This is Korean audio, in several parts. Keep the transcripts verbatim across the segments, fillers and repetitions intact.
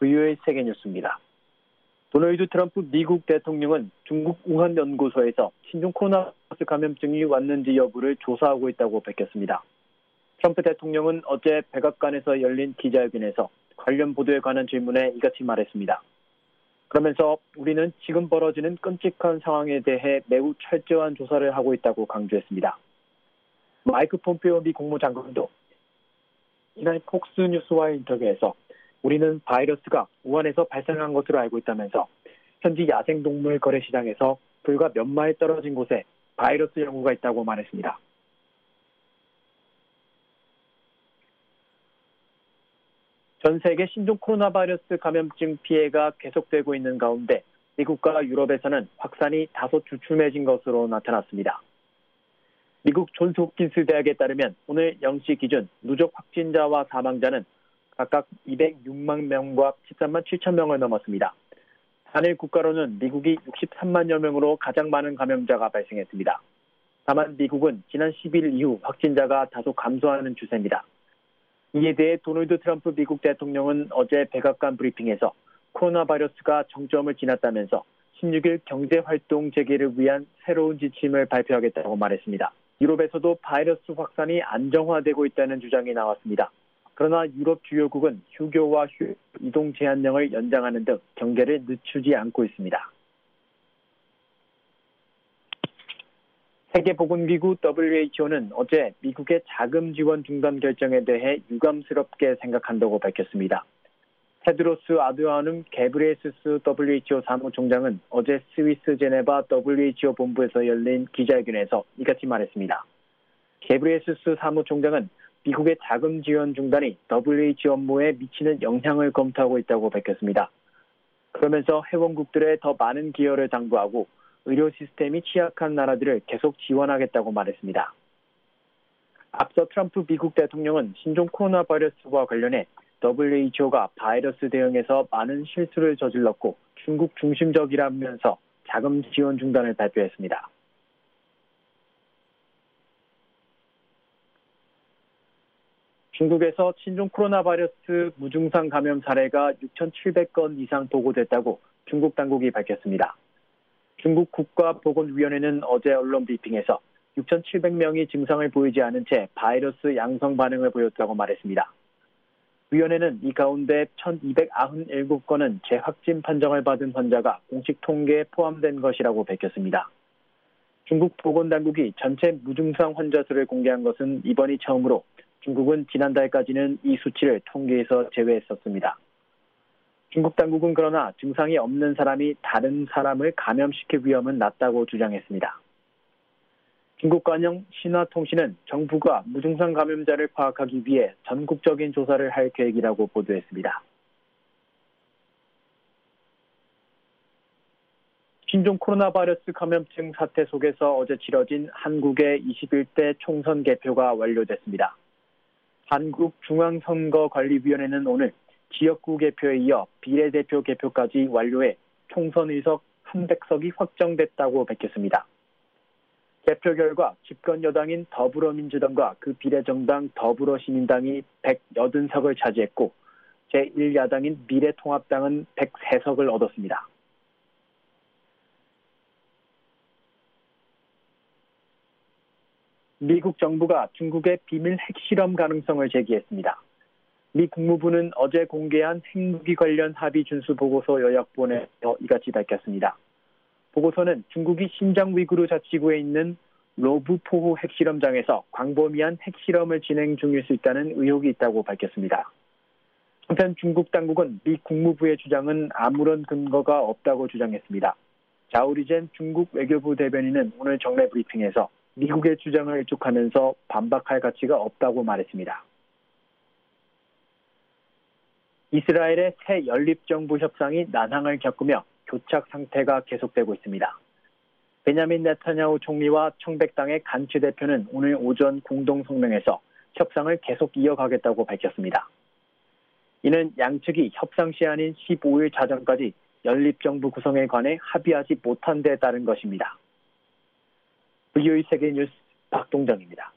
브이오에이 세계뉴스입니다. 도널드 트럼프 미국 대통령은 중국 우한 연구소에서 신종 코로나 바이러스 감염증이 왔는지 여부를 조사하고 있다고 밝혔습니다. 트럼프 대통령은 어제 백악관에서 열린 기자회견에서 관련 보도에 관한 질문에 이같이 말했습니다. 그러면서 우리는 지금 벌어지는 끔찍한 상황에 대해 매우 철저한 조사를 하고 있다고 강조했습니다. 마이크 폼페오 미 국무장관도 이날 폭스뉴스와의 인터뷰에서 우리는 바이러스가 우한에서 발생한 것으로 알고 있다면서 현지 야생동물 거래시장에서 불과 몇 마일 떨어진 곳에 바이러스 연구가 있다고 말했습니다. 전 세계 신종 코로나 바이러스 감염증 피해가 계속되고 있는 가운데 미국과 유럽에서는 확산이 다소 주춤해진 것으로 나타났습니다. 미국 존스 홉킨스 대학에 따르면 오늘 영 시 기준 누적 확진자와 사망자는 각각 이백육만 명과 십삼만 칠천 명을 넘었습니다. 단일 국가로는 미국이 육십삼만여 명으로 가장 많은 감염자가 발생했습니다. 다만 미국은 지난 십 일 이후 확진자가 다소 감소하는 추세입니다. 이에 대해 도널드 트럼프 미국 대통령은 어제 백악관 브리핑에서 코로나 바이러스가 정점을 지났다면서 십육 일 경제활동 재개를 위한 새로운 지침을 발표하겠다고 말했습니다. 유럽에서도 바이러스 확산이 안정화되고 있다는 주장이 나왔습니다. 그러나 유럽 주요국은 휴교와 휴, 이동 제한령을 연장하는 등 경계를 늦추지 않고 있습니다. 세계보건기구 더블유에이치오는 어제 미국의 자금 지원 중단 결정에 대해 유감스럽게 생각한다고 밝혔습니다. 테드로스 아드하놈 게브리에수스 더블유에이치오 사무총장은 어제 스위스 제네바 더블유에이치오 본부에서 열린 기자회견에서 이같이 말했습니다. 게브리에수스 사무총장은 미국의 자금 지원 중단이 더블유에이치오 업무에 미치는 영향을 검토하고 있다고 밝혔습니다. 그러면서 회원국들의 더 많은 기여를 당부하고 의료 시스템이 취약한 나라들을 계속 지원하겠다고 말했습니다. 앞서 트럼프 미국 대통령은 신종 코로나 바이러스와 관련해 더블유에이치오가 바이러스 대응에서 많은 실수를 저질렀고 중국 중심적이라면서 자금 지원 중단을 발표했습니다. 중국에서 신종 코로나 바이러스 무증상 감염 사례가 육천칠백 건 이상 보고됐다고 중국 당국이 밝혔습니다. 중국 국가보건위원회는 어제 언론 브리핑에서 육천칠백 명이 증상을 보이지 않은 채 바이러스 양성 반응을 보였다고 말했습니다. 위원회는 이 가운데 천이백구십칠 건은 재확진 판정을 받은 환자가 공식 통계에 포함된 것이라고 밝혔습니다. 중국 보건당국이 전체 무증상 환자 수를 공개한 것은 이번이 처음으로 중국은 지난달까지는 이 수치를 통계에서 제외했었습니다. 중국 당국은 그러나 증상이 없는 사람이 다른 사람을 감염시킬 위험은 낮다고 주장했습니다. 중국 관영 신화통신은 정부가 무증상 감염자를 파악하기 위해 전국적인 조사를 할 계획이라고 보도했습니다. 신종 코로나 바이러스 감염증 사태 속에서 어제 치러진 한국의 이십일 대 총선 개표가 완료됐습니다. 한국중앙선거관리위원회는 오늘 지역구 개표에 이어 비례대표 개표까지 완료해 총선 의석 삼백 석이 확정됐다고 밝혔습니다. 개표 결과 집권 여당인 더불어민주당과 그 비례정당 더불어시민당이 백팔십 석을 차지했고 제일 야당인 미래통합당은 백삼 석을 얻었습니다. 미국 정부가 중국의 비밀 핵실험 가능성을 제기했습니다. 미 국무부는 어제 공개한 핵무기 관련 합의 준수 보고서 요약본에 이같이 밝혔습니다. 보고서는 중국이 신장 위구르 자치구에 있는 로브포호 핵실험장에서 광범위한 핵실험을 진행 중일 수 있다는 의혹이 있다고 밝혔습니다. 한편 중국 당국은 미 국무부의 주장은 아무런 근거가 없다고 주장했습니다. 자오리젠 중국 외교부 대변인은 오늘 정례 브리핑에서 미국의 주장을 일축하면서 반박할 가치가 없다고 말했습니다. 이스라엘의 새 연립정부 협상이 난항을 겪으며 교착 상태가 계속되고 있습니다. 베냐민 네타냐후 총리와 청백당의 간츠 대표는 오늘 오전 공동 성명에서 협상을 계속 이어가겠다고 밝혔습니다. 이는 양측이 협상 시한인 십오 일 자정까지 연립정부 구성에 관해 합의하지 못한 데 따른 것입니다. 브이오에이 세계뉴스 박동정입니다.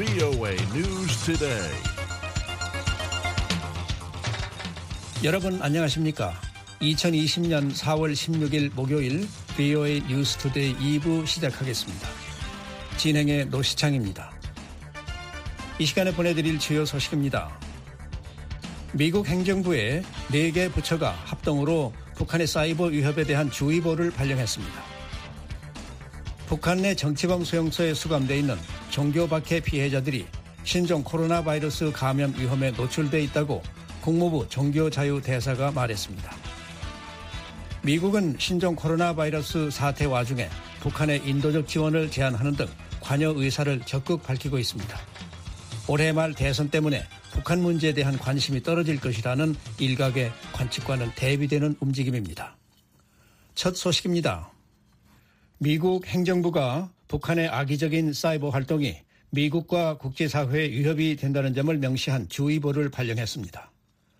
브이오에이 News Today. 여러분 안녕하십니까? 이천이십년 사월 십육일 목요일 브이오에이 뉴스 투데이 이 부 시작하겠습니다. 진행의 노시창입니다. 이 시간에 보내드릴 주요 소식입니다. 미국 행정부의 네 개 부처가 합동으로 북한의 사이버 위협에 대한 주의보를 발령했습니다. 북한 내 정치범 수용소에 수감되어 있는 종교 박해 피해자들이 신종 코로나 바이러스 감염 위험에 노출돼 있다고 국무부 종교자유대사가 말했습니다. 미국은 신종 코로나 바이러스 사태 와중에 북한의 인도적 지원을 제한하는 등 관여 의사를 적극 밝히고 있습니다. 올해 말 대선 때문에 북한 문제에 대한 관심이 떨어질 것이라는 일각의 관측과는 대비되는 움직임입니다. 첫 소식입니다. 미국 행정부가 북한의 악의적인 사이버 활동이 미국과 국제사회에 위협이 된다는 점을 명시한 주의보를 발령했습니다.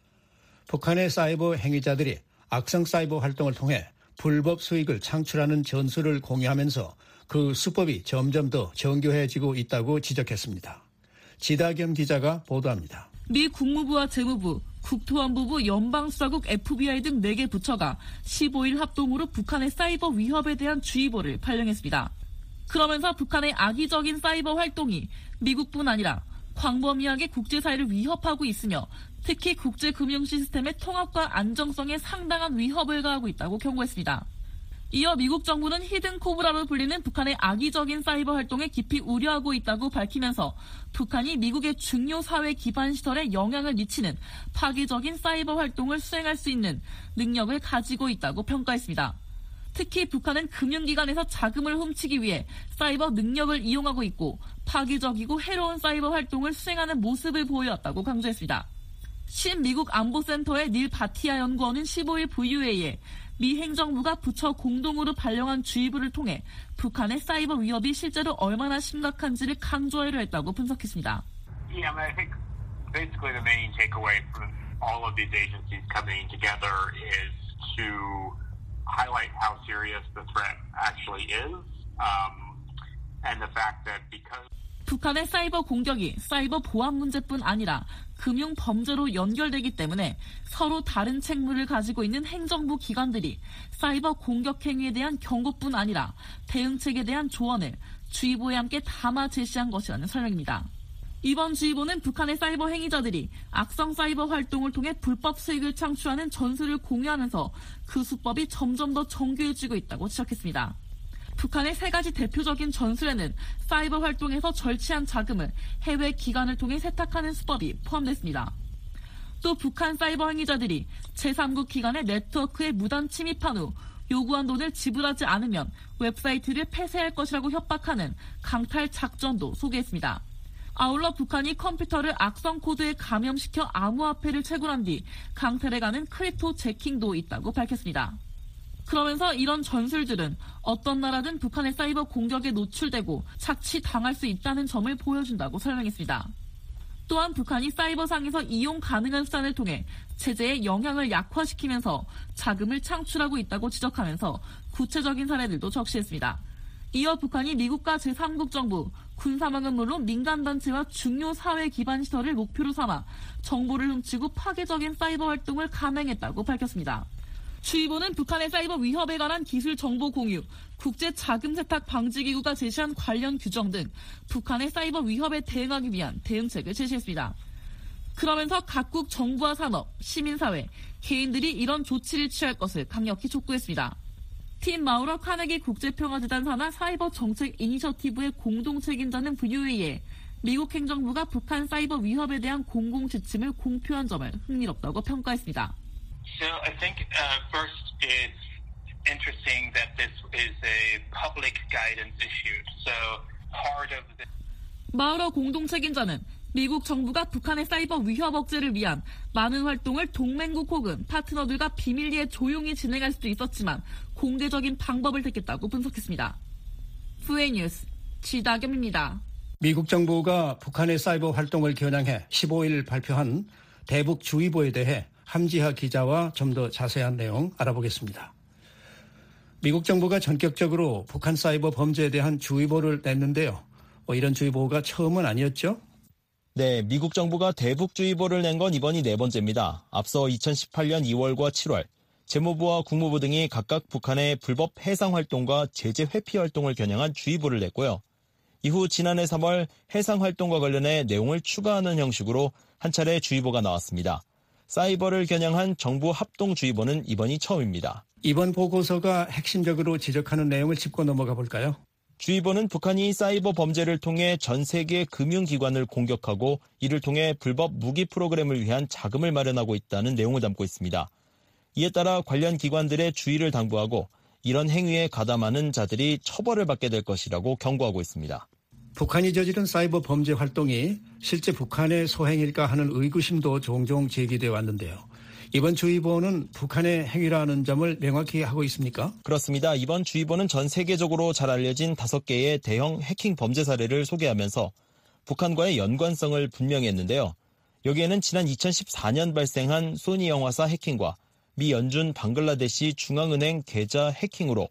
북한의 사이버 행위자들이 악성 사이버 활동을 통해 불법 수익을 창출하는 전술을 공유하면서 그 수법이 점점 더 정교해지고 있다고 지적했습니다. 지다겸 기자가 보도합니다. 미 국무부와 재무부, 국토안보부, 연방수사국, 에프비아이 등 네 개 부처가 십오일 합동으로 북한의 사이버 위협에 대한 주의보를 발령했습니다. 그러면서 북한의 악의적인 사이버 활동이 미국뿐 아니라 광범위하게 국제사회를 위협하고 있으며 특히 국제금융 시스템의 통합과 안정성에 상당한 위협을 가하고 있다고 경고했습니다. 이어 미국 정부는 히든 코브라로 불리는 북한의 악의적인 사이버 활동에 깊이 우려하고 있다고 밝히면서 북한이 미국의 중요 사회 기반 시설에 영향을 미치는 파괴적인 사이버 활동을 수행할 수 있는 능력을 가지고 있다고 평가했습니다. 특히 북한은 금융기관에서 자금을 훔치기 위해 사이버 능력을 이용하고 있고 파괴적이고 해로운 사이버 활동을 수행하는 모습을 보여왔다고 강조했습니다. 신미국 안보센터의 닐 바티아 연구원은 십오일 브이오에이에 미 행정부가 부처 공동으로 발령한 주의보를 통해 북한의 사이버 위협이 실제로 얼마나 심각한지를 강조하려 했다고 분석했습니다. Yeah, I mean, I think basically the main takeaway from all of these agencies coming together is to highlight how serious the threat actually is, um, and the fact that because 북한의 사이버 공격이 사이버 보안 문제뿐 아니라 금융 범죄로 연결되기 때문에 서로 다른 책무를 가지고 있는 행정부 기관들이 사이버 공격 행위에 대한 경고뿐 아니라 대응책에 대한 조언을 주의보에 함께 담아 제시한 것이라는 설명입니다. 이번 주의보는 북한의 사이버 행위자들이 악성 사이버 활동을 통해 불법 수익을 창출하는 전술을 공유하면서 그 수법이 점점 더 정교해지고 있다고 지적했습니다. 북한의 세 가지 대표적인 전술에는 사이버 활동에서 절취한 자금을 해외 기관을 통해 세탁하는 수법이 포함됐습니다. 또 북한 사이버 행위자들이 제삼국 기관의 네트워크에 무단 침입한 후 요구한 돈을 지불하지 않으면 웹사이트를 폐쇄할 것이라고 협박하는 강탈 작전도 소개했습니다. 아울러 북한이 컴퓨터를 악성 코드에 감염시켜 암호화폐를 채굴한 뒤 강탈해가는 크립토 재킹도 있다고 밝혔습니다. 그러면서 이런 전술들은 어떤 나라든 북한의 사이버 공격에 노출되고 착취당할 수 있다는 점을 보여준다고 설명했습니다. 또한 북한이 사이버상에서 이용 가능한 수단을 통해 체제의 영향을 약화시키면서 자금을 창출하고 있다고 지적하면서 구체적인 사례들도 적시했습니다. 이어 북한이 미국과 제삼국 정부, 군사망은 물론 민간단체와 중요 사회 기반 시설을 목표로 삼아 정보를 훔치고 파괴적인 사이버 활동을 감행했다고 밝혔습니다. 주의보는 북한의 사이버 위협에 관한 기술 정보 공유, 국제 자금 세탁 방지 기구가 제시한 관련 규정 등 북한의 사이버 위협에 대응하기 위한 대응책을 제시했습니다. 그러면서 각국 정부와 산업, 시민사회, 개인들이 이런 조치를 취할 것을 강력히 촉구했습니다. 팀 마우러 카네기 국제평화재단 산하 사이버 정책 이니셔티브의 공동 책임자는 브이오에이에 미국 행정부가 북한 사이버 위협에 대한 공공 지침을 공표한 점을 흥미롭다고 평가했습니다. So I think uh, first it's interesting that this is a public guidance issue. So part of the 마우러 공동 책임자는 미국 정부가 북한의 사이버 위협 억제를 위한 많은 활동을 동맹국 혹은 파트너들과 비밀리에 조용히 진행할 수도 있었지만 공개적인 방법을 택했다고 분석했습니다. 브이오에이 뉴스 지다겸입니다. 미국 정부가 북한의 사이버 활동을 겨냥해 십오일 발표한 대북주의보에 대해 함지하 기자와 좀 더 자세한 내용 알아보겠습니다. 미국 정부가 전격적으로 북한 사이버 범죄에 대한 주의보를 냈는데요. 뭐 이런 주의보가 처음은 아니었죠? 네, 미국 정부가 대북주의보를 낸 건 이번이 네 번째입니다. 앞서 이천십팔 년 이월과 칠월, 재무부와 국무부 등이 각각 북한의 불법 해상활동과 제재 회피 활동을 겨냥한 주의보를 냈고요. 이후 지난해 삼월 해상활동과 관련해 내용을 추가하는 형식으로 한 차례 주의보가 나왔습니다. 사이버를 겨냥한 정부 합동주의보는 이번이 처음입니다. 이번 보고서가 핵심적으로 지적하는 내용을 짚고 넘어가 볼까요? 주의보는 북한이 사이버 범죄를 통해 전 세계 금융기관을 공격하고 이를 통해 불법 무기 프로그램을 위한 자금을 마련하고 있다는 내용을 담고 있습니다. 이에 따라 관련 기관들의 주의를 당부하고 이런 행위에 가담하는 자들이 처벌을 받게 될 것이라고 경고하고 있습니다. 북한이 저지른 사이버 범죄 활동이 실제 북한의 소행일까 하는 의구심도 종종 제기되어 왔는데요. 이번 주의보는 북한의 행위라는 점을 명확히 하고 있습니까? 그렇습니다. 이번 주의보는 전 세계적으로 잘 알려진 다섯 개의 대형 해킹 범죄 사례를 소개하면서 북한과의 연관성을 분명히 했는데요. 여기에는 지난 이천십사 년 발생한 소니 영화사 해킹과 미 연준 방글라데시 중앙은행 계좌 해킹으로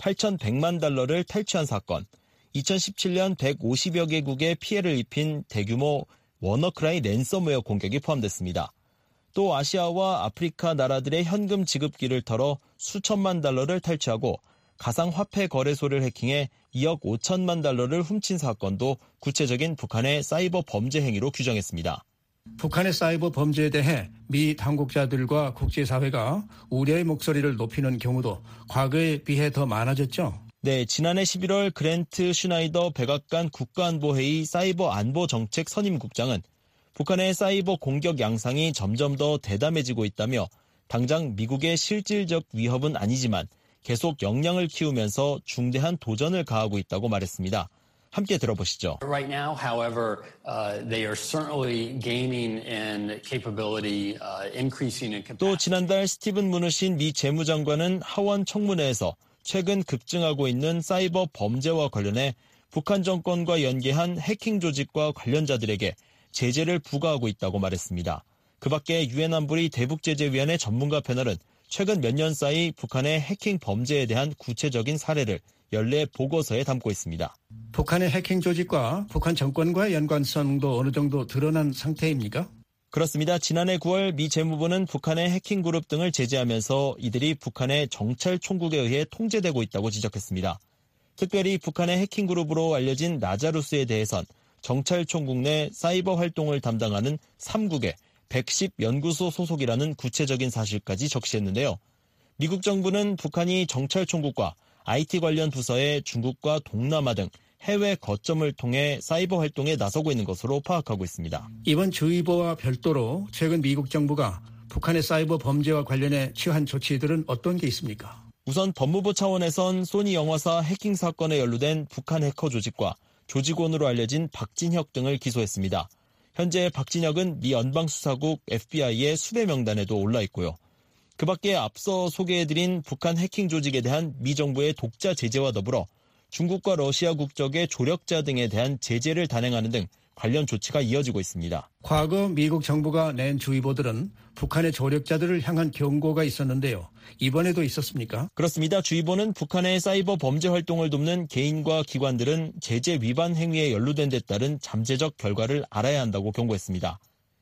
팔천백만 달러를 탈취한 사건, 이천십칠 년 백오십여 개국에 피해를 입힌 대규모 워너크라이 랜섬웨어 공격이 포함됐습니다. 또 아시아와 아프리카 나라들의 현금 지급기를 털어 수천만 달러를 탈취하고 가상화폐 거래소를 해킹해 이억 오천만 달러를 훔친 사건도 구체적인 북한의 사이버 범죄 행위로 규정했습니다. 북한의 사이버 범죄에 대해 미 당국자들과 국제사회가 우려의 목소리를 높이는 경우도 과거에 비해 더 많아졌죠? 네, 지난해 십일월 그랜트 슈나이더 백악관 국가안보회의 사이버 안보정책 선임국장은 북한의 사이버 공격 양상이 점점 더 대담해지고 있다며 당장 미국의 실질적 위협은 아니지만 계속 역량을 키우면서 중대한 도전을 가하고 있다고 말했습니다. 함께 들어보시죠. Right now, however, uh, they are certainly gaining in capability, uh, increasing in capacity. 또 지난달 스티븐 무누신 미 재무장관은 하원 청문회에서 최근 급증하고 있는 사이버 범죄와 관련해 북한 정권과 연계한 해킹 조직과 관련자들에게 제재를 부과하고 있다고 말했습니다. 그 밖에 유엔 안보리 대북제재위원회 전문가 패널은 최근 몇 년 사이 북한의 해킹 범죄에 대한 구체적인 사례를 연례 보고서에 담고 있습니다. 북한의 해킹 조직과 북한 정권과의 연관성도 어느 정도 드러난 상태입니까? 그렇습니다. 지난해 구월 미 재무부는 북한의 해킹 그룹 등을 제재하면서 이들이 북한의 정찰 총국에 의해 통제되고 있다고 지적했습니다. 특별히 북한의 해킹 그룹으로 알려진 라자루스에 대해선 정찰 총국 내 사이버 활동을 담당하는 삼국의 백십 연구소 소속이라는 구체적인 사실까지 적시했는데요. 미국 정부는 북한이 정찰 총국과 아이티 관련 부서에 중국과 동남아 등 해외 거점을 통해 사이버 활동에 나서고 있는 것으로 파악하고 있습니다. 이번 주의보와 별도로 최근 미국 정부가 북한의 사이버 범죄와 관련해 취한 조치들은 어떤 게 있습니까? 우선 법무부 차원에선 소니 영화사 해킹 사건에 연루된 북한 해커 조직과 조직원으로 알려진 박진혁 등을 기소했습니다. 현재 박진혁은 미 연방수사국 에프비아이의 수배 명단에도 올라 있고요. 그 밖에 앞서 소개해드린 북한 해킹 조직에 대한 미 정부의 독자 제재와 더불어 중국과 러시아 국적의 조력자 등에 대한 제재를 단행하는 등 관련 조치가 이어지고 있습니다. 과거 미국 정부가 낸 주의보들은 북한의 조력자들을 향한 경고가 있었는데요. 이번에도 있었습니까? 그렇습니다. 주의보는 북한의 사이버 범죄 활동을 돕는 개인과 기관들은 제재 위반 행위에 연루된 데 따른 잠재적 결과를 알아야 한다고 경고했습니다.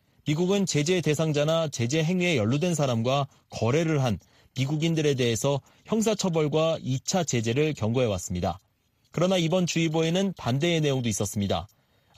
미국은 제재 대상자나 제재 행위에 연루된 사람과 거래를 한 미국인들에 대해서 형사처벌과 이 차 제재를 경고해왔습니다. 그러나 이번 주의보에는 반대의 내용도 있었습니다.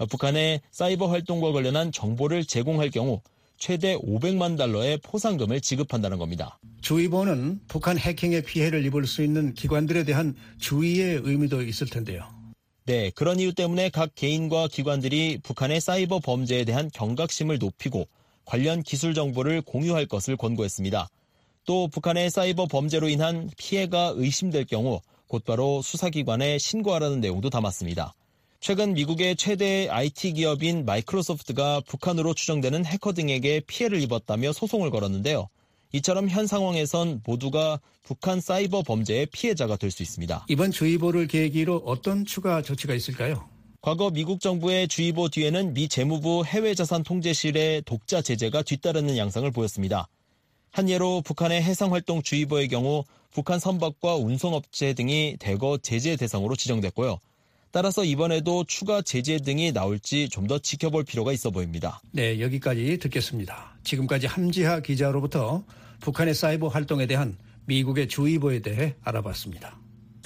북한의 사이버 활동과 관련한 정보를 제공할 경우 최대 오백만 달러의 포상금을 지급한다는 겁니다. 주의보는 북한 해킹의 피해를 입을 수 있는 기관들에 대한 주의의 의미도 있을 텐데요. 네, 그런 이유 때문에 각 개인과 기관들이 북한의 사이버 범죄에 대한 경각심을 높이고 관련 기술 정보를 공유할 것을 권고했습니다. 또 북한의 사이버 범죄로 인한 피해가 의심될 경우 곧바로 수사기관에 신고하라는 내용도 담았습니다. 최근 미국의 최대 아이티 기업인 마이크로소프트가 북한으로 추정되는 해커 등에게 피해를 입었다며 소송을 걸었는데요. 이처럼 현 상황에선 모두가 북한 사이버 범죄의 피해자가 될 수 있습니다. 이번 주의보를 계기로 어떤 추가 조치가 있을까요? 과거 미국 정부의 주의보 뒤에는 미 재무부 해외자산통제실의 독자 제재가 뒤따르는 양상을 보였습니다. 한 예로 북한의 해상활동 주의보의 경우 북한 선박과 운송업체 등이 대거 제재 대상으로 지정됐고요. 따라서 이번에도 추가 제재 등이 나올지 좀 더 지켜볼 필요가 있어 보입니다. 네, 여기까지 듣겠습니다. 지금까지 함지하 기자로부터 북한의 사이버 활동에 대한 미국의 주의보에 대해 알아봤습니다.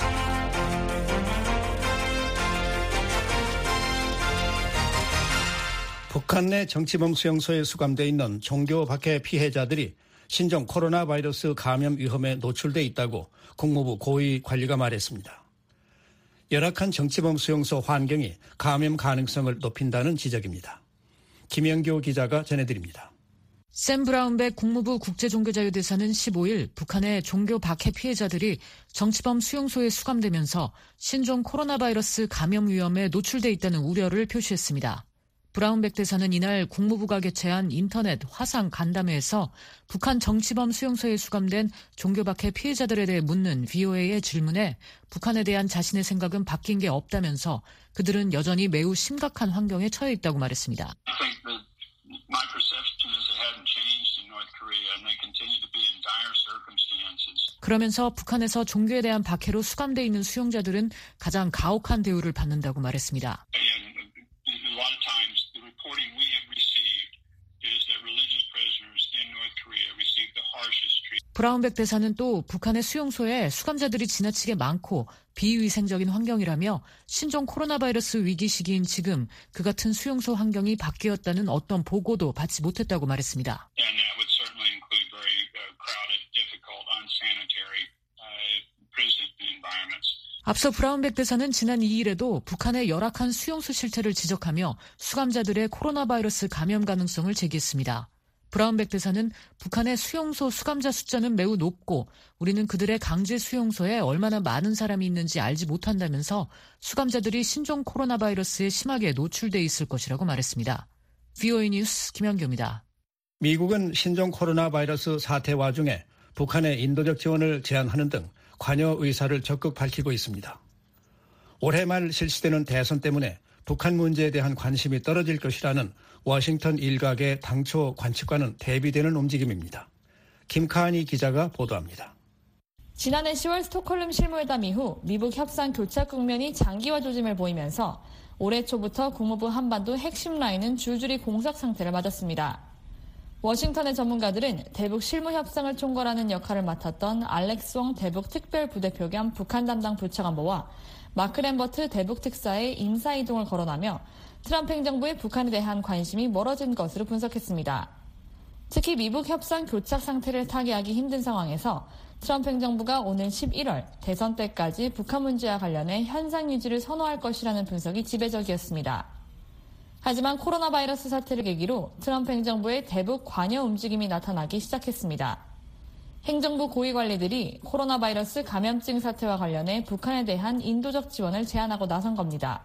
북한 내 정치범 수용소에 수감돼 있는 종교 박해 피해자들이 신종 코로나 바이러스 감염 위험에 노출돼 있다고 국무부 고위 관리가 말했습니다. 열악한 정치범 수용소 환경이 감염 가능성을 높인다는 지적입니다. 김영교 기자가 전해드립니다. 샘 브라운백 국무부 국제종교자유대사는 십오일 북한의 종교 박해 피해자들이 정치범 수용소에 수감되면서 신종 코로나 바이러스 감염 위험에 노출돼 있다는 우려를 표시했습니다. 브라운백 대사는 이날 국무부가 개최한 인터넷 화상 간담회에서 북한 정치범 수용소에 수감된 종교박해 피해자들에 대해 묻는 브이오에이의 질문에 북한에 대한 자신의 생각은 바뀐 게 없다면서 그들은 여전히 매우 심각한 환경에 처해 있다고 말했습니다. 그러면서 북한에서 종교에 대한 박해로 수감돼 있는 수용자들은 가장 가혹한 대우를 받는다고 말했습니다. 브라운백 대사는 또 북한의 수용소에 수감자들이 지나치게 많고 비위생적인 환경이라며 신종 코로나 바이러스 위기 시기인 지금 그 같은 수용소 환경이 바뀌었다는 어떤 보고도 받지 못했다고 말했습니다. 앞서 브라운백 대사는 지난 이일에도 북한의 열악한 수용소 실태를 지적하며 수감자들의 코로나 바이러스 감염 가능성을 제기했습니다. 브라운백 대사는 북한의 수용소 수감자 숫자는 매우 높고 우리는 그들의 강제 수용소에 얼마나 많은 사람이 있는지 알지 못한다면서 수감자들이 신종 코로나 바이러스에 심하게 노출돼 있을 것이라고 말했습니다. 브이오에이 뉴스 김현규입니다. 미국은 신종 코로나 바이러스 사태 와중에 북한의 인도적 지원을 제한하는 등 관여 의사를 적극 밝히고 있습니다. 올해 말 실시되는 대선 때문에 북한 문제에 대한 관심이 떨어질 것이라는 워싱턴 일각의 당초 관측과는 대비되는 움직임입니다. 김카니 기자가 보도합니다. 지난해 시월 스톡홀름 실무회담 이후 미북 협상 교착 국면이 장기화 조짐을 보이면서 올해 초부터 국무부 한반도 핵심 라인은 줄줄이 공석 상태를 맞았습니다. 워싱턴의 전문가들은 대북 실무 협상을 총괄하는 역할을 맡았던 알렉스 웡 대북 특별부대표 겸 북한 담당 부차관보와 마크 램버트 대북 특사의 인사 이동을 거론하며 트럼프 행정부의 북한에 대한 관심이 멀어진 것으로 분석했습니다. 특히 미북 협상 교착 상태를 타개하기 힘든 상황에서 트럼프 행정부가 오는 십일월 대선 때까지 북한 문제와 관련해 현상 유지를 선호할 것이라는 분석이 지배적이었습니다. 하지만 코로나 바이러스 사태를 계기로 트럼프 행정부의 대북 관여 움직임이 나타나기 시작했습니다. 행정부 고위 관리들이 코로나 바이러스 감염증 사태와 관련해 북한에 대한 인도적 지원을 제안하고 나선 겁니다.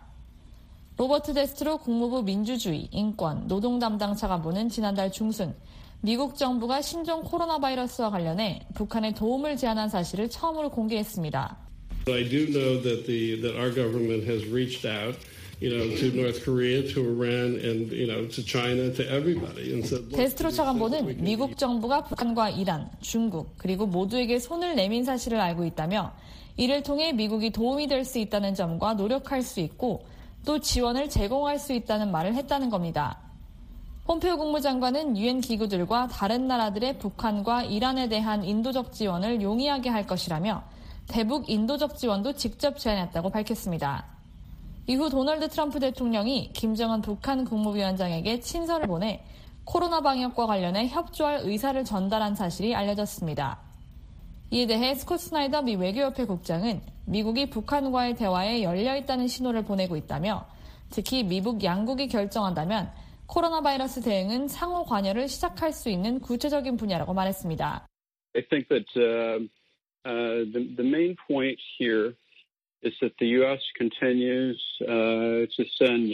로버트 데스트로 국무부 민주주의, 인권, 노동 담당 차관보는 지난달 중순 미국 정부가 신종 코로나 바이러스와 관련해 북한에 도움을 제안한 사실을 처음으로 공개했습니다. I do know that the that our government has reached out, you know, to North Korea, to Iran, and you know, to China, to everybody. And so 데스트로 차관보는 미국 정부가 북한과 이란, 중국 그리고 모두에게 손을 내민 사실을 알고 있다며 이를 통해 미국이 도움이 될 수 있다는 점과 노력할 수 있고 또 지원을 제공할 수 있다는 말을 했다는 겁니다. 폼페오 국무장관은 유엔 기구들과 다른 나라들의 북한과 이란에 대한 인도적 지원을 용이하게 할 것이라며 대북 인도적 지원도 직접 제안했다고 밝혔습니다. 이후 도널드 트럼프 대통령이 김정은 북한 국무위원장에게 친서를 보내 코로나 방역과 관련해 협조할 의사를 전달한 사실이 알려졌습니다. 이에 대해 스콧 스나이더 미 외교협회 국장은 미국이 북한과의 대화에 열려있다는 신호를 보내고 있다며 특히 미북 양국이 결정한다면 코로나 바이러스 대응은 상호 관여를 시작할 수 있는 구체적인 분야라고 말했습니다. I think that uh, uh, the, the main point here is that the U S continues uh, to send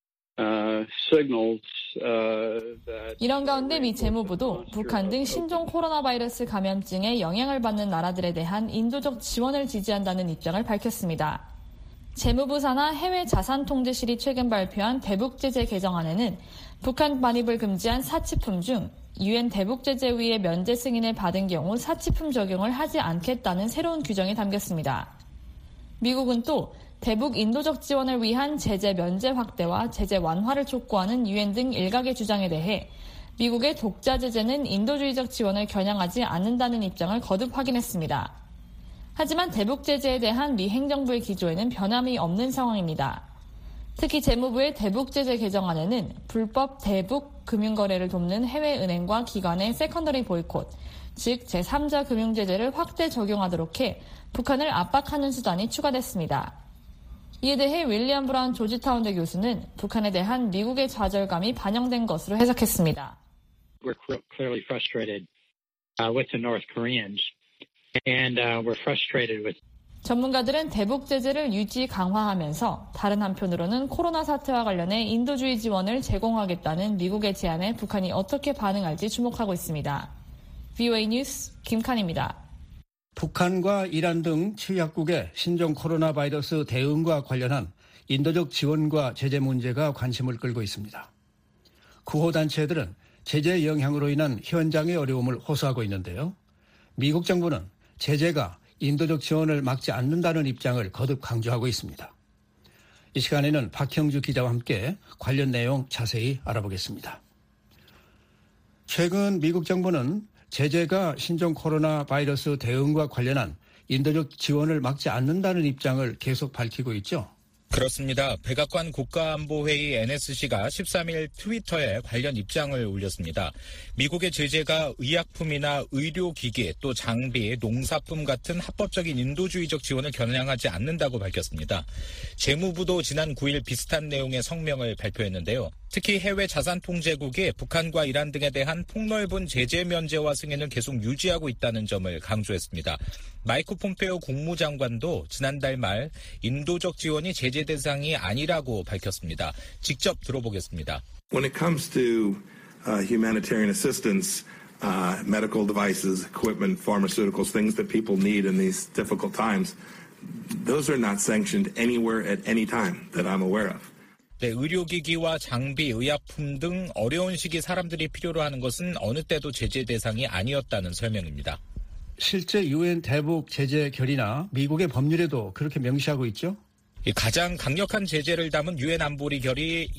uh, signals uh, that 이런 가운데 미 재무부도 북한 등 신종 코로나 바이러스 감염증에 영향을 받는 나라들에 대한 인도적 지원을 지지한다는 입장을 밝혔습니다. 재무부 산하 해외자산통제실이 최근 발표한 대북제재 개정안에는 북한 반입을 금지한 사치품 중 유엔 대북제재위의 면제 승인을 받은 경우 사치품 적용을 하지 않겠다는 새로운 규정이 담겼습니다. 미국은 또 대북 인도적 지원을 위한 제재 면제 확대와 제재 완화를 촉구하는 유엔 등 일각의 주장에 대해 미국의 독자 제재는 인도주의적 지원을 겨냥하지 않는다는 입장을 거듭 확인했습니다. 하지만 대북 제재에 대한 미 행정부의 기조에는 변함이 없는 상황입니다. 특히 재무부의 대북 제재 개정안에는 불법 대북 금융거래를 돕는 해외 은행과 기관의 세컨더리 보이콧, 즉 제삼자 금융제재를 확대 적용하도록 해 북한을 압박하는 수단이 추가됐습니다. 이에 대해 윌리엄 브라운 조지타운대 교수는 북한에 대한 미국의 좌절감이 반영된 것으로 해석했습니다. We're clearly frustrated uh, with the North Koreans, and uh, we're frustrated with. 전문가들은 대북 제재를 유지 강화하면서 다른 한편으로는 코로나 사태와 관련해 인도주의 지원을 제공하겠다는 미국의 제안에 북한이 어떻게 반응할지 주목하고 있습니다. 브이오에이 뉴스 김칸입니다. 북한과 이란 등 칠약국의 신종 코로나 바이러스 대응과 관련한 인도적 지원과 제재 문제가 관심을 끌고 있습니다. 구호단체들은 제재 영향으로 인한 현장의 어려움을 호소하고 있는데요. 미국 정부는 제재가 인도적 지원을 막지 않는다는 입장을 거듭 강조하고 있습니다. 이 시간에는 박형주 기자와 함께 관련 내용 자세히 알아보겠습니다. 최근 미국 정부는 제재가 신종 코로나 바이러스 대응과 관련한 인도적 지원을 막지 않는다는 입장을 계속 밝히고 있죠. 그렇습니다. 백악관 국가안보회의 엔에스씨가 십삼일 트위터에 관련 입장을 올렸습니다. 미국의 제재가 의약품이나 의료기기, 또 장비, 농사품 같은 합법적인 인도주의적 지원을 겨냥하지 않는다고 밝혔습니다. 재무부도 지난 구일 비슷한 내용의 성명을 발표했는데요. 특히 해외 자산통제국이 북한과 이란 등에 대한 폭넓은 제재 면제와 승인을 계속 유지하고 있다는 점을 강조했습니다. 마이크 폼페오 국무장관도 지난달 말 인도적 지원이 제재 대상이 아니라고 밝혔습니다. 직접 들어보겠습니다. When it comes to uh, humanitarian assistance, uh, medical devices, equipment, pharmaceuticals, things that people need in these difficult times, those are not sanctioned anywhere at any time that I'm aware of. 네, 의료기기와 장비, 의약품 등 어려운 시기 사람들이 필요로 하는 것은 어느 때도 제재 대상이 아니었다는 설명입니다. 실제 유엔 대북 제재 결의나 미국의 법률에도 그렇게 명시하고 있죠? 가장 강력한 제재를 담은 유엔 안보리 결의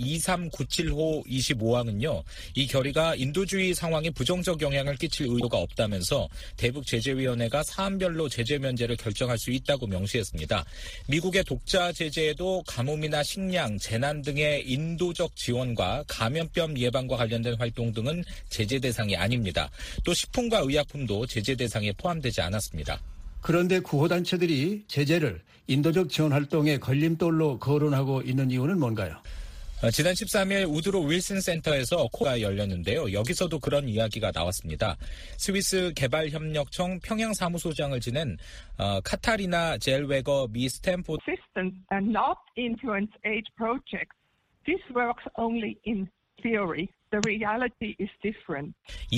이삼구칠호 이십오항은요. 이 결의가 인도주의 상황에 부정적 영향을 끼칠 의도가 없다면서 대북제재위원회가 사안별로 제재 면제를 결정할 수 있다고 명시했습니다. 미국의 독자 제재에도 가뭄이나 식량, 재난 등의 인도적 지원과 감염병 예방과 관련된 활동 등은 제재 대상이 아닙니다. 또 식품과 의약품도 제재 대상에 포함되지 않았습니다. 그런데 구호단체들이 제재를 인도적 지원 활동의 걸림돌로 거론하고 있는 이유는 뭔가요? 지난 십삼일 우드로 윌슨 센터에서 코가 열렸는데요. 여기서도 그런 이야기가 나왔습니다. 스위스 개발협력청 평양사무소장을 지낸 어, 카타리나 젤웨거 미 스탠포드 Assistance and not influence aid projects. This works only in theory. The reality is different.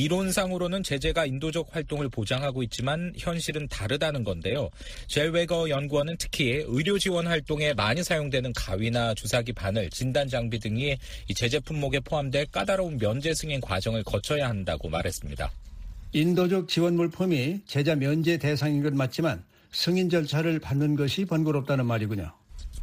이론상으로는 제재가 인도적 활동을 보장하고 있지만 현실은 다르다는 건데요. 젤웨거 연구원은 특히 의료 지원 활동에 많이 사용되는 가위나 주사기 바늘, 진단 장비 등이 이 제재 품목에 포함될 까다로운 면제 승인 과정을 거쳐야 한다고 말했습니다. 인도적 지원 물품이 제재 면제 대상인 건 맞지만 승인 절차를 받는 것이 번거롭다는 말이군요.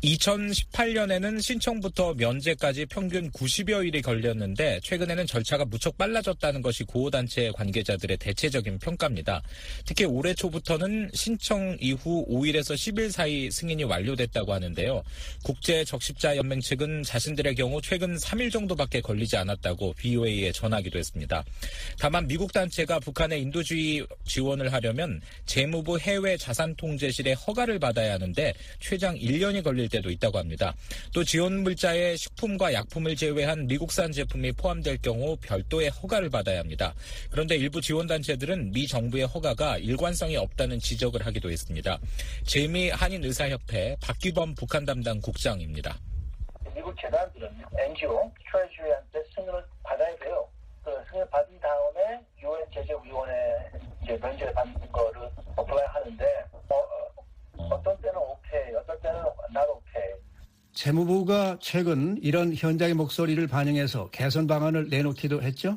이천십팔년에는 신청부터 면제까지 평균 구십여 일이 걸렸는데 최근에는 절차가 무척 빨라졌다는 것이 구호단체 관계자들의 대체적인 평가입니다. 특히 올해 초부터는 신청 이후 오일에서 십일 사이 승인이 완료됐다고 하는데요. 국제적십자연맹 측은 자신들의 경우 최근 삼일 정도밖에 걸리지 않았다고 브이오에이에 전하기도 했습니다. 다만 미국 단체가 북한의 인도주의 지원을 하려면 재무부 해외 자산통제실의 허가를 받아야 하는데 최장 일 년이 걸릴 때도 있다고 합니다. 또 지원 물자에 식품과 약품을 제외한 미국산 제품이 포함될 경우 별도의 허가를 받아야 합니다. 그런데 일부 지원단체들은 미 정부의 허가가 일관성이 없다는 지적을 하기도 했습니다. 제미 한인의사협회 박기범 북한 담당 국장입니다. 미국 재단들은 엔지오, 트레저리한테 승인을 받아야 돼요. 그 승인을 받은 다음에 유엔 제재위원회 이제 면제를 받는 거를 어플라이 하는데 어, 어떤 때는 오케이, 어떤 때는 not 오케이. 재무부가 최근 이런 현장의 목소리를 반영해서 개선 방안을 내놓기도 했죠?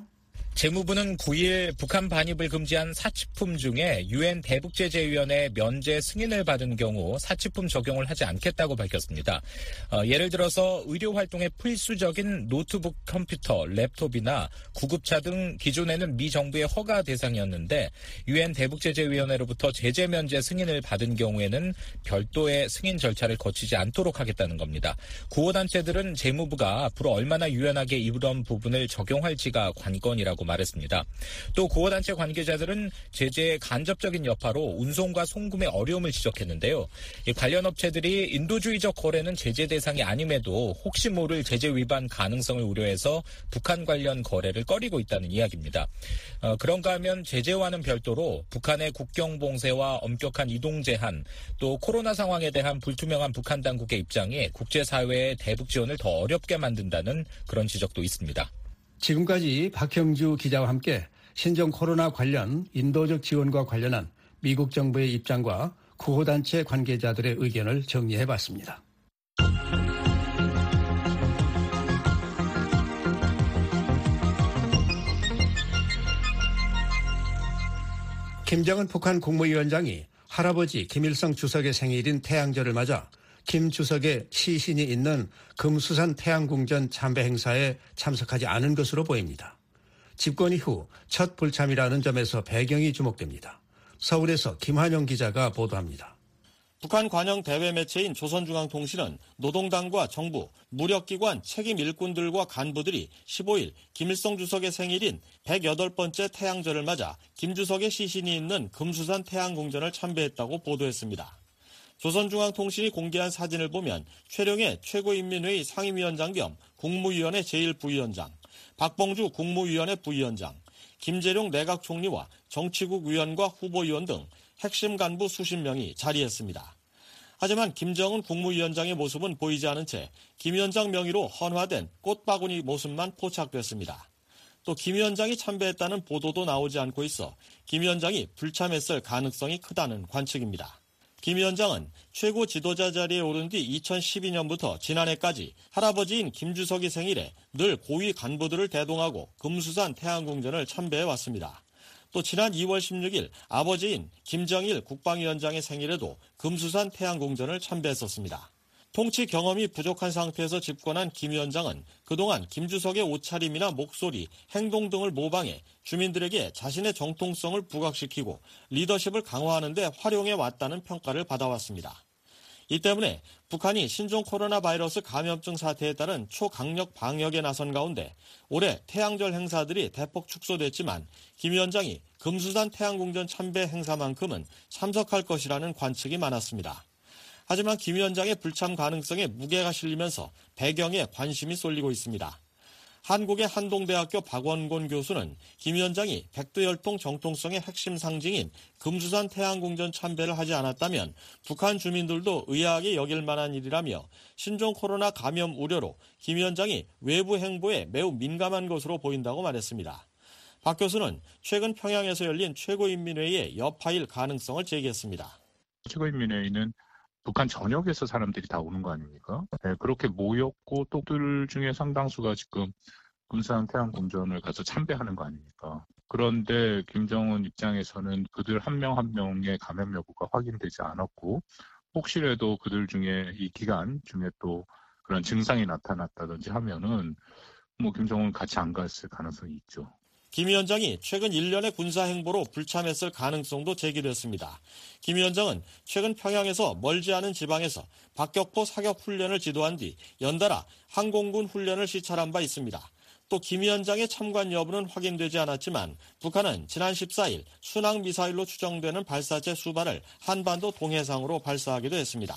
재무부는 구일 북한 반입을 금지한 사치품 중에 유엔 대북제재위원회 면제 승인을 받은 경우 사치품 적용을 하지 않겠다고 밝혔습니다. 어, 예를 들어서 의료활동에 필수적인 노트북 컴퓨터, 랩톱이나 구급차 등 기존에는 미 정부의 허가 대상이었는데 유엔 대북제재위원회로부터 제재 면제 승인을 받은 경우에는 별도의 승인 절차를 거치지 않도록 하겠다는 겁니다. 구호단체들은 재무부가 앞으로 얼마나 유연하게 이런 부분을 적용할지가 관건이라고 말했습니다. 또 구호단체 관계자들은 제재의 간접적인 여파로 운송과 송금의 어려움을 지적했는데요. 이 관련 업체들이 인도주의적 거래는 제재 대상이 아님에도 혹시 모를 제재 위반 가능성을 우려해서 북한 관련 거래를 꺼리고 있다는 이야기입니다. 어, 그런가 하면 제재와는 별도로 북한의 국경 봉쇄와 엄격한 이동 제한, 또 코로나 상황에 대한 불투명한 북한 당국의 입장이 국제사회의 대북 지원을 더 어렵게 만든다는 그런 지적도 있습니다. 지금까지 박형주 기자와 함께 신종 코로나 관련 인도적 지원과 관련한 미국 정부의 입장과 구호단체 관계자들의 의견을 정리해봤습니다. 김정은 북한 국무위원장이 할아버지 김일성 주석의 생일인 태양절을 맞아 김 주석의 시신이 있는 금수산 태양궁전 참배 행사에 참석하지 않은 것으로 보입니다. 집권 이후 첫 불참이라는 점에서 배경이 주목됩니다. 서울에서 김환영 기자가 보도합니다. 북한 관영 대외 매체인 조선중앙통신은 노동당과 정부, 무력기관 책임 일꾼들과 간부들이 십오일 김일성 주석의 생일인 백여덟 번째 태양절을 맞아 김 주석의 시신이 있는 금수산 태양궁전을 참배했다고 보도했습니다. 조선중앙통신이 공개한 사진을 보면 최룡해 최고인민회의 상임위원장 겸 국무위원회 제일 부위원장, 박봉주 국무위원회 부위원장, 김재룡 내각총리와 정치국 위원과 후보위원 등 핵심 간부 수십 명이 자리했습니다. 하지만 김정은 국무위원장의 모습은 보이지 않은 채 김 위원장 명의로 헌화된 꽃바구니 모습만 포착됐습니다. 또 김 위원장이 참배했다는 보도도 나오지 않고 있어 김 위원장이 불참했을 가능성이 크다는 관측입니다. 김 위원장은 최고 지도자 자리에 오른 뒤 이천십이 년부터 지난해까지 할아버지인 김 주석이 생일에 늘 고위 간부들을 대동하고 금수산 태양궁전을 참배해왔습니다. 또 지난 이월 십육일 아버지인 김정일 국방위원장의 생일에도 금수산 태양궁전을 참배했었습니다. 통치 경험이 부족한 상태에서 집권한 김 위원장은 그동안 김 주석의 옷차림이나 목소리, 행동 등을 모방해 주민들에게 자신의 정통성을 부각시키고 리더십을 강화하는 데 활용해 왔다는 평가를 받아왔습니다. 이 때문에 북한이 신종 코로나 바이러스 감염증 사태에 따른 초강력 방역에 나선 가운데 올해 태양절 행사들이 대폭 축소됐지만 김 위원장이 금수산 태양궁전 참배 행사만큼은 참석할 것이라는 관측이 많았습니다. 하지만 김 위원장의 불참 가능성에 무게가 실리면서 배경에 관심이 쏠리고 있습니다. 한국의 한동대학교 박원곤 교수는 김 위원장이 백두혈통 정통성의 핵심 상징인 금수산 태양궁전 참배를 하지 않았다면 북한 주민들도 의아하게 여길 만한 일이라며 신종 코로나 감염 우려로 김 위원장이 외부 행보에 매우 민감한 것으로 보인다고 말했습니다. 박 교수는 최근 평양에서 열린 최고인민회의의 여파일 가능성을 제기했습니다. 최고인민회의는 북한 전역에서 사람들이 다 오는 거 아닙니까? 네, 그렇게 모였고 또 그들 중에 상당수가 지금 금수산 태양궁전을 가서 참배하는 거 아닙니까? 그런데 김정은 입장에서는 그들 한 명 한 명의 감염 여부가 확인되지 않았고 혹시라도 그들 중에 이 기간 중에 또 그런 증상이 나타났다든지 하면은 뭐 김정은 같이 안 갔을 가능성이 있죠. 김 위원장이 최근 일련의 군사행보로 불참했을 가능성도 제기됐습니다. 김 위원장은 최근 평양에서 멀지 않은 지방에서 박격포 사격 훈련을 지도한 뒤 연달아 항공군 훈련을 시찰한 바 있습니다. 또 김 위원장의 참관 여부는 확인되지 않았지만 북한은 지난 십사일 순항미사일로 추정되는 발사체 수발을 한반도 동해상으로 발사하기도 했습니다.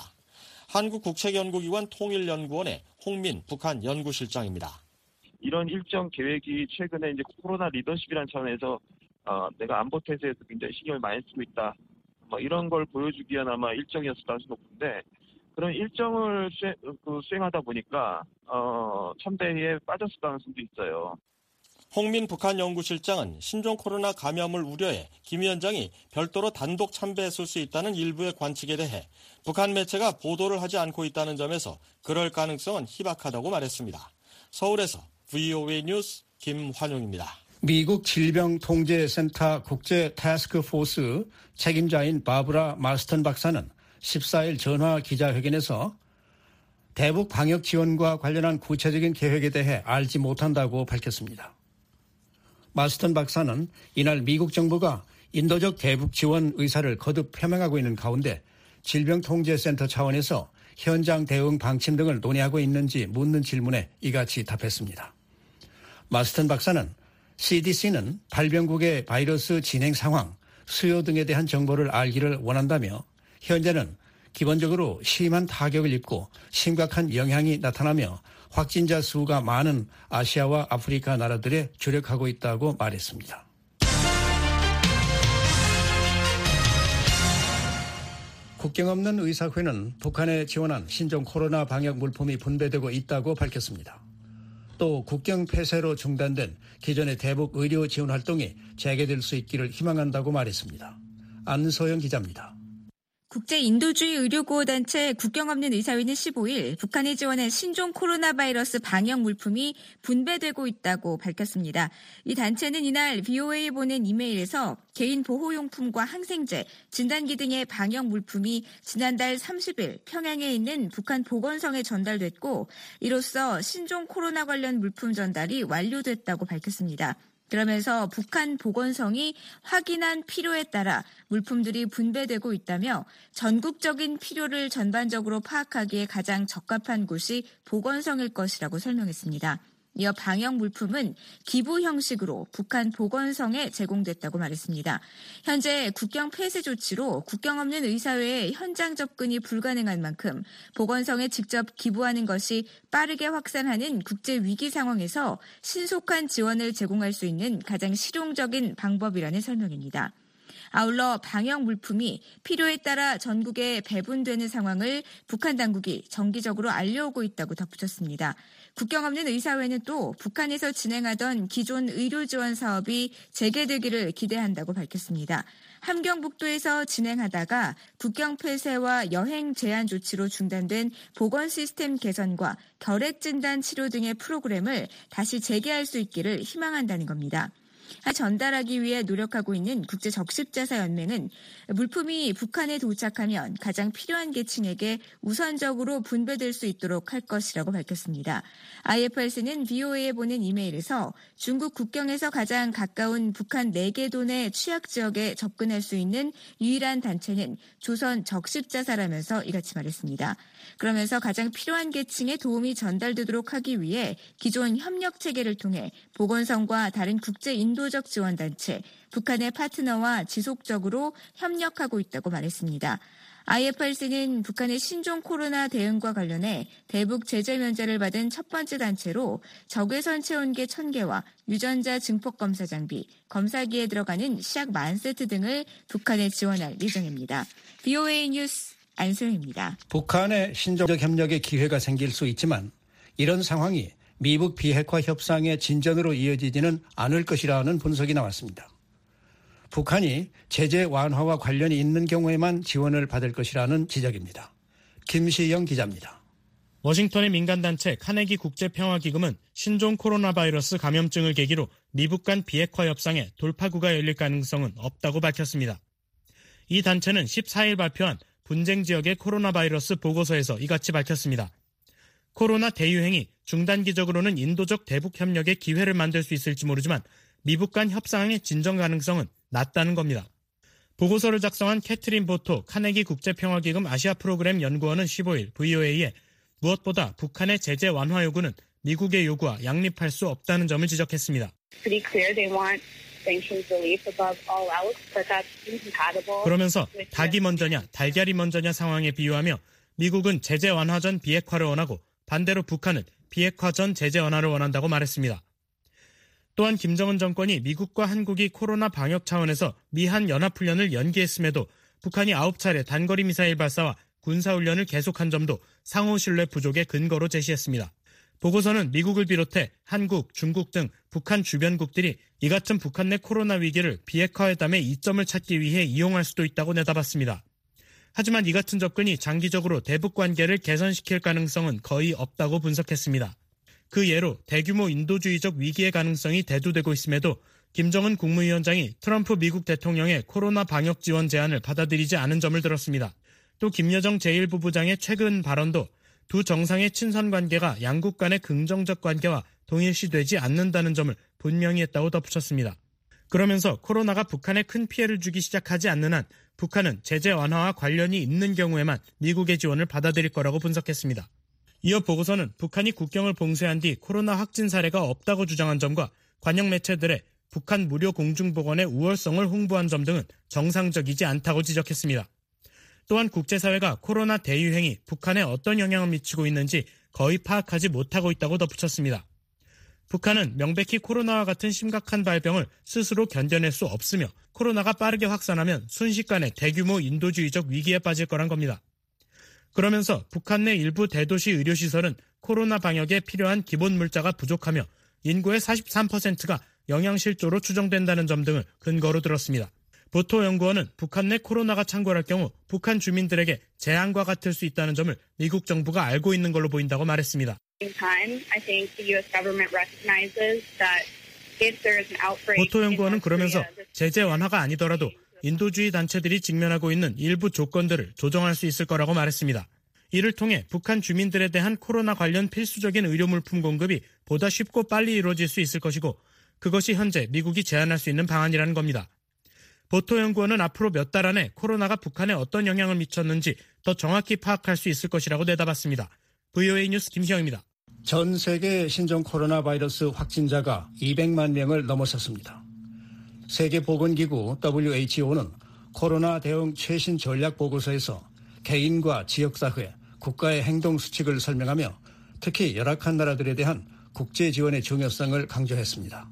한국국책연구기관 통일연구원의 홍민 북한 연구실장입니다. 이런 일정 계획이 최근에 이제 코로나 리더십이라는 차원에서 어, 내가 안보 태세에서 굉장히 신경을 많이 쓰고 있다. 뭐 이런 걸 보여주기 위한 아마 일정이었을 가능성이 높은데 그런 일정을 수행, 그 수행하다 보니까 어, 참배에 빠졌을 가능성도 있어요. 홍민 북한 연구실장은 신종 코로나 감염을 우려해 김 위원장이 별도로 단독 참배했을 수 있다는 일부의 관측에 대해 북한 매체가 보도를 하지 않고 있다는 점에서 그럴 가능성은 희박하다고 말했습니다. 서울에서 브이오에이 뉴스 김환용입니다. 미국 질병통제센터 국제 태스크포스 책임자인 바브라 마스턴 박사는 십사일 전화 기자회견에서 대북 방역 지원과 관련한 구체적인 계획에 대해 알지 못한다고 밝혔습니다. 마스턴 박사는 이날 미국 정부가 인도적 대북 지원 의사를 거듭 표명하고 있는 가운데 질병통제센터 차원에서 현장 대응 방침 등을 논의하고 있는지 묻는 질문에 이같이 답했습니다. 마스턴 박사는 씨디씨는 발병국의 바이러스 진행 상황, 수요 등에 대한 정보를 알기를 원한다며 현재는 기본적으로 심한 타격을 입고 심각한 영향이 나타나며 확진자 수가 많은 아시아와 아프리카 나라들에 주력하고 있다고 말했습니다. 국경 없는 의사회는 북한에 지원한 신종 코로나 방역 물품이 분배되고 있다고 밝혔습니다. 또 국경 폐쇄로 중단된 기존의 대북 의료 지원 활동이 재개될 수 있기를 희망한다고 말했습니다. 안소영 기자입니다. 국제인도주의 의료구호단체 국경 없는 의사회는 십오일 북한이 지원한 신종 코로나 바이러스 방역 물품이 분배되고 있다고 밝혔습니다. 이 단체는 이날 브이오에이에 보낸 이메일에서 개인 보호용품과 항생제, 진단기 등의 방역 물품이 지난달 삼십일 평양에 있는 북한 보건성에 전달됐고 이로써 신종 코로나 관련 물품 전달이 완료됐다고 밝혔습니다. 그러면서 북한 보건성이 확인한 필요에 따라 물품들이 분배되고 있다며 전국적인 필요를 전반적으로 파악하기에 가장 적합한 곳이 보건성일 것이라고 설명했습니다. 이어 방역 물품은 기부 형식으로 북한 보건성에 제공됐다고 말했습니다. 현재 국경 폐쇄 조치로 국경 없는 의사회에 현장 접근이 불가능한 만큼 보건성에 직접 기부하는 것이 빠르게 확산하는 국제 위기 상황에서 신속한 지원을 제공할 수 있는 가장 실용적인 방법이라는 설명입니다. 아울러 방역 물품이 필요에 따라 전국에 배분되는 상황을 북한 당국이 정기적으로 알려오고 있다고 덧붙였습니다. 국경 없는 의사회는 또 북한에서 진행하던 기존 의료 지원 사업이 재개되기를 기대한다고 밝혔습니다. 함경북도에서 진행하다가 국경 폐쇄와 여행 제한 조치로 중단된 보건 시스템 개선과 결핵 진단 치료 등의 프로그램을 다시 재개할 수 있기를 희망한다는 겁니다. 전달하기 위해 노력하고 있는 국제적십자사연맹은 물품이 북한에 도착하면 가장 필요한 계층에게 우선적으로 분배될 수 있도록 할 것이라고 밝혔습니다. 아이에프알씨는 브이오에이에 보낸 이메일에서 중국 국경에서 가장 가까운 북한 네 개 도내 취약 지역에 접근할 수 있는 유일한 단체는 조선 적십자사라면서 이같이 말했습니다. 그러면서 가장 필요한 계층에 도움이 전달되도록 하기 위해 기존 협력 체계를 통해 보건성과 다른 국제 인도적 지원단체, 북한의 파트너와 지속적으로 협력하고 있다고 말했습니다. 아이에프알씨는 북한의 신종 코로나 대응과 관련해 대북 제재 면제를 받은 첫 번째 단체로 적외선 체온계 천 개와 유전자 증폭 검사 장비, 검사기에 들어가는 시약 만 세트 등을 북한에 지원할 예정입니다. 브이오에이 뉴스 안소영입니다. 북한의 신종적 협력의 기회가 생길 수 있지만 이런 상황이 미북 비핵화 협상의 진전으로 이어지지는 않을 것이라는 분석이 나왔습니다. 북한이 제재 완화와 관련이 있는 경우에만 지원을 받을 것이라는 지적입니다. 김시영 기자입니다. 워싱턴의 민간단체 카네기 국제평화기금은 신종 코로나 바이러스 감염증을 계기로 미북 간 비핵화 협상에 돌파구가 열릴 가능성은 없다고 밝혔습니다. 이 단체는 십사일 발표한 분쟁 지역의 코로나 바이러스 보고서에서 이같이 밝혔습니다. 코로나 대유행이 중단기적으로는 인도적 대북 협력의 기회를 만들 수 있을지 모르지만 미북 간 협상의 진전 가능성은 낮다는 겁니다. 보고서를 작성한 캐트린 보토 카네기 국제평화기금 아시아 프로그램 연구원은 십오일 브이오에이에 무엇보다 북한의 제재 완화 요구는 미국의 요구와 양립할 수 없다는 점을 지적했습니다. 그러면서 닭이 먼저냐 달걀이 먼저냐 상황에 비유하며 미국은 제재 완화 전 비핵화를 원하고 반대로 북한은 비핵화 전 제재 완화를 원한다고 말했습니다. 또한 김정은 정권이 미국과 한국이 코로나 방역 차원에서 미한 연합훈련을 연기했음에도 북한이 아홉 차례 단거리 미사일 발사와 군사훈련을 계속한 점도 상호 신뢰 부족의 근거로 제시했습니다. 보고서는 미국을 비롯해 한국, 중국 등 북한 주변국들이 이 같은 북한 내 코로나 위기를 비핵화 회담의 이점을 찾기 위해 이용할 수도 있다고 내다봤습니다. 하지만 이 같은 접근이 장기적으로 대북 관계를 개선시킬 가능성은 거의 없다고 분석했습니다. 그 예로 대규모 인도주의적 위기의 가능성이 대두되고 있음에도 김정은 국무위원장이 트럼프 미국 대통령의 코로나 방역 지원 제안을 받아들이지 않은 점을 들었습니다. 또 김여정 제일 부부장의 최근 발언도 두 정상의 친선 관계가 양국 간의 긍정적 관계와 동일시되지 않는다는 점을 분명히 했다고 덧붙였습니다. 그러면서 코로나가 북한에 큰 피해를 주기 시작하지 않는 한 북한은 제재 완화와 관련이 있는 경우에만 미국의 지원을 받아들일 거라고 분석했습니다. 이어 보고서는 북한이 국경을 봉쇄한 뒤 코로나 확진 사례가 없다고 주장한 점과 관영 매체들의 북한 무료 공중보건의 우월성을 홍보한 점 등은 정상적이지 않다고 지적했습니다. 또한 국제사회가 코로나 대유행이 북한에 어떤 영향을 미치고 있는지 거의 파악하지 못하고 있다고 덧붙였습니다. 북한은 명백히 코로나와 같은 심각한 발병을 스스로 견뎌낼 수 없으며 코로나가 빠르게 확산하면 순식간에 대규모 인도주의적 위기에 빠질 거란 겁니다. 그러면서 북한 내 일부 대도시 의료시설은 코로나 방역에 필요한 기본 물자가 부족하며 인구의 사십삼 퍼센트가 영양실조로 추정된다는 점 등을 근거로 들었습니다. 보토연구원은 북한 내 코로나가 창궐할 경우 북한 주민들에게 재앙과 같을 수 있다는 점을 미국 정부가 알고 있는 걸로 보인다고 말했습니다. 보토연구원은 그러면서 제재 완화가 아니더라도 인도주의 단체들이 직면하고 있는 일부 조건들을 조정할 수 있을 거라고 말했습니다. 이를 통해 북한 주민들에 대한 코로나 관련 필수적인 의료물품 공급이 보다 쉽고 빨리 이루어질 수 있을 것이고 그것이 현재 미국이 제안할 수 있는 방안이라는 겁니다. 보토연구원은 앞으로 몇 달 안에 코로나가 북한에 어떤 영향을 미쳤는지 더 정확히 파악할 수 있을 것이라고 내다봤습니다. 브이오에이 뉴스 김시영입니다. 전 세계 신종 코로나 바이러스 확진자가 이백만 명을 넘어섰습니다. 세계보건기구 더블유에이치오는 코로나 대응 최신 전략 보고서에서 개인과 지역사회, 국가의 행동 수칙을 설명하며 특히 열악한 나라들에 대한 국제 지원의 중요성을 강조했습니다.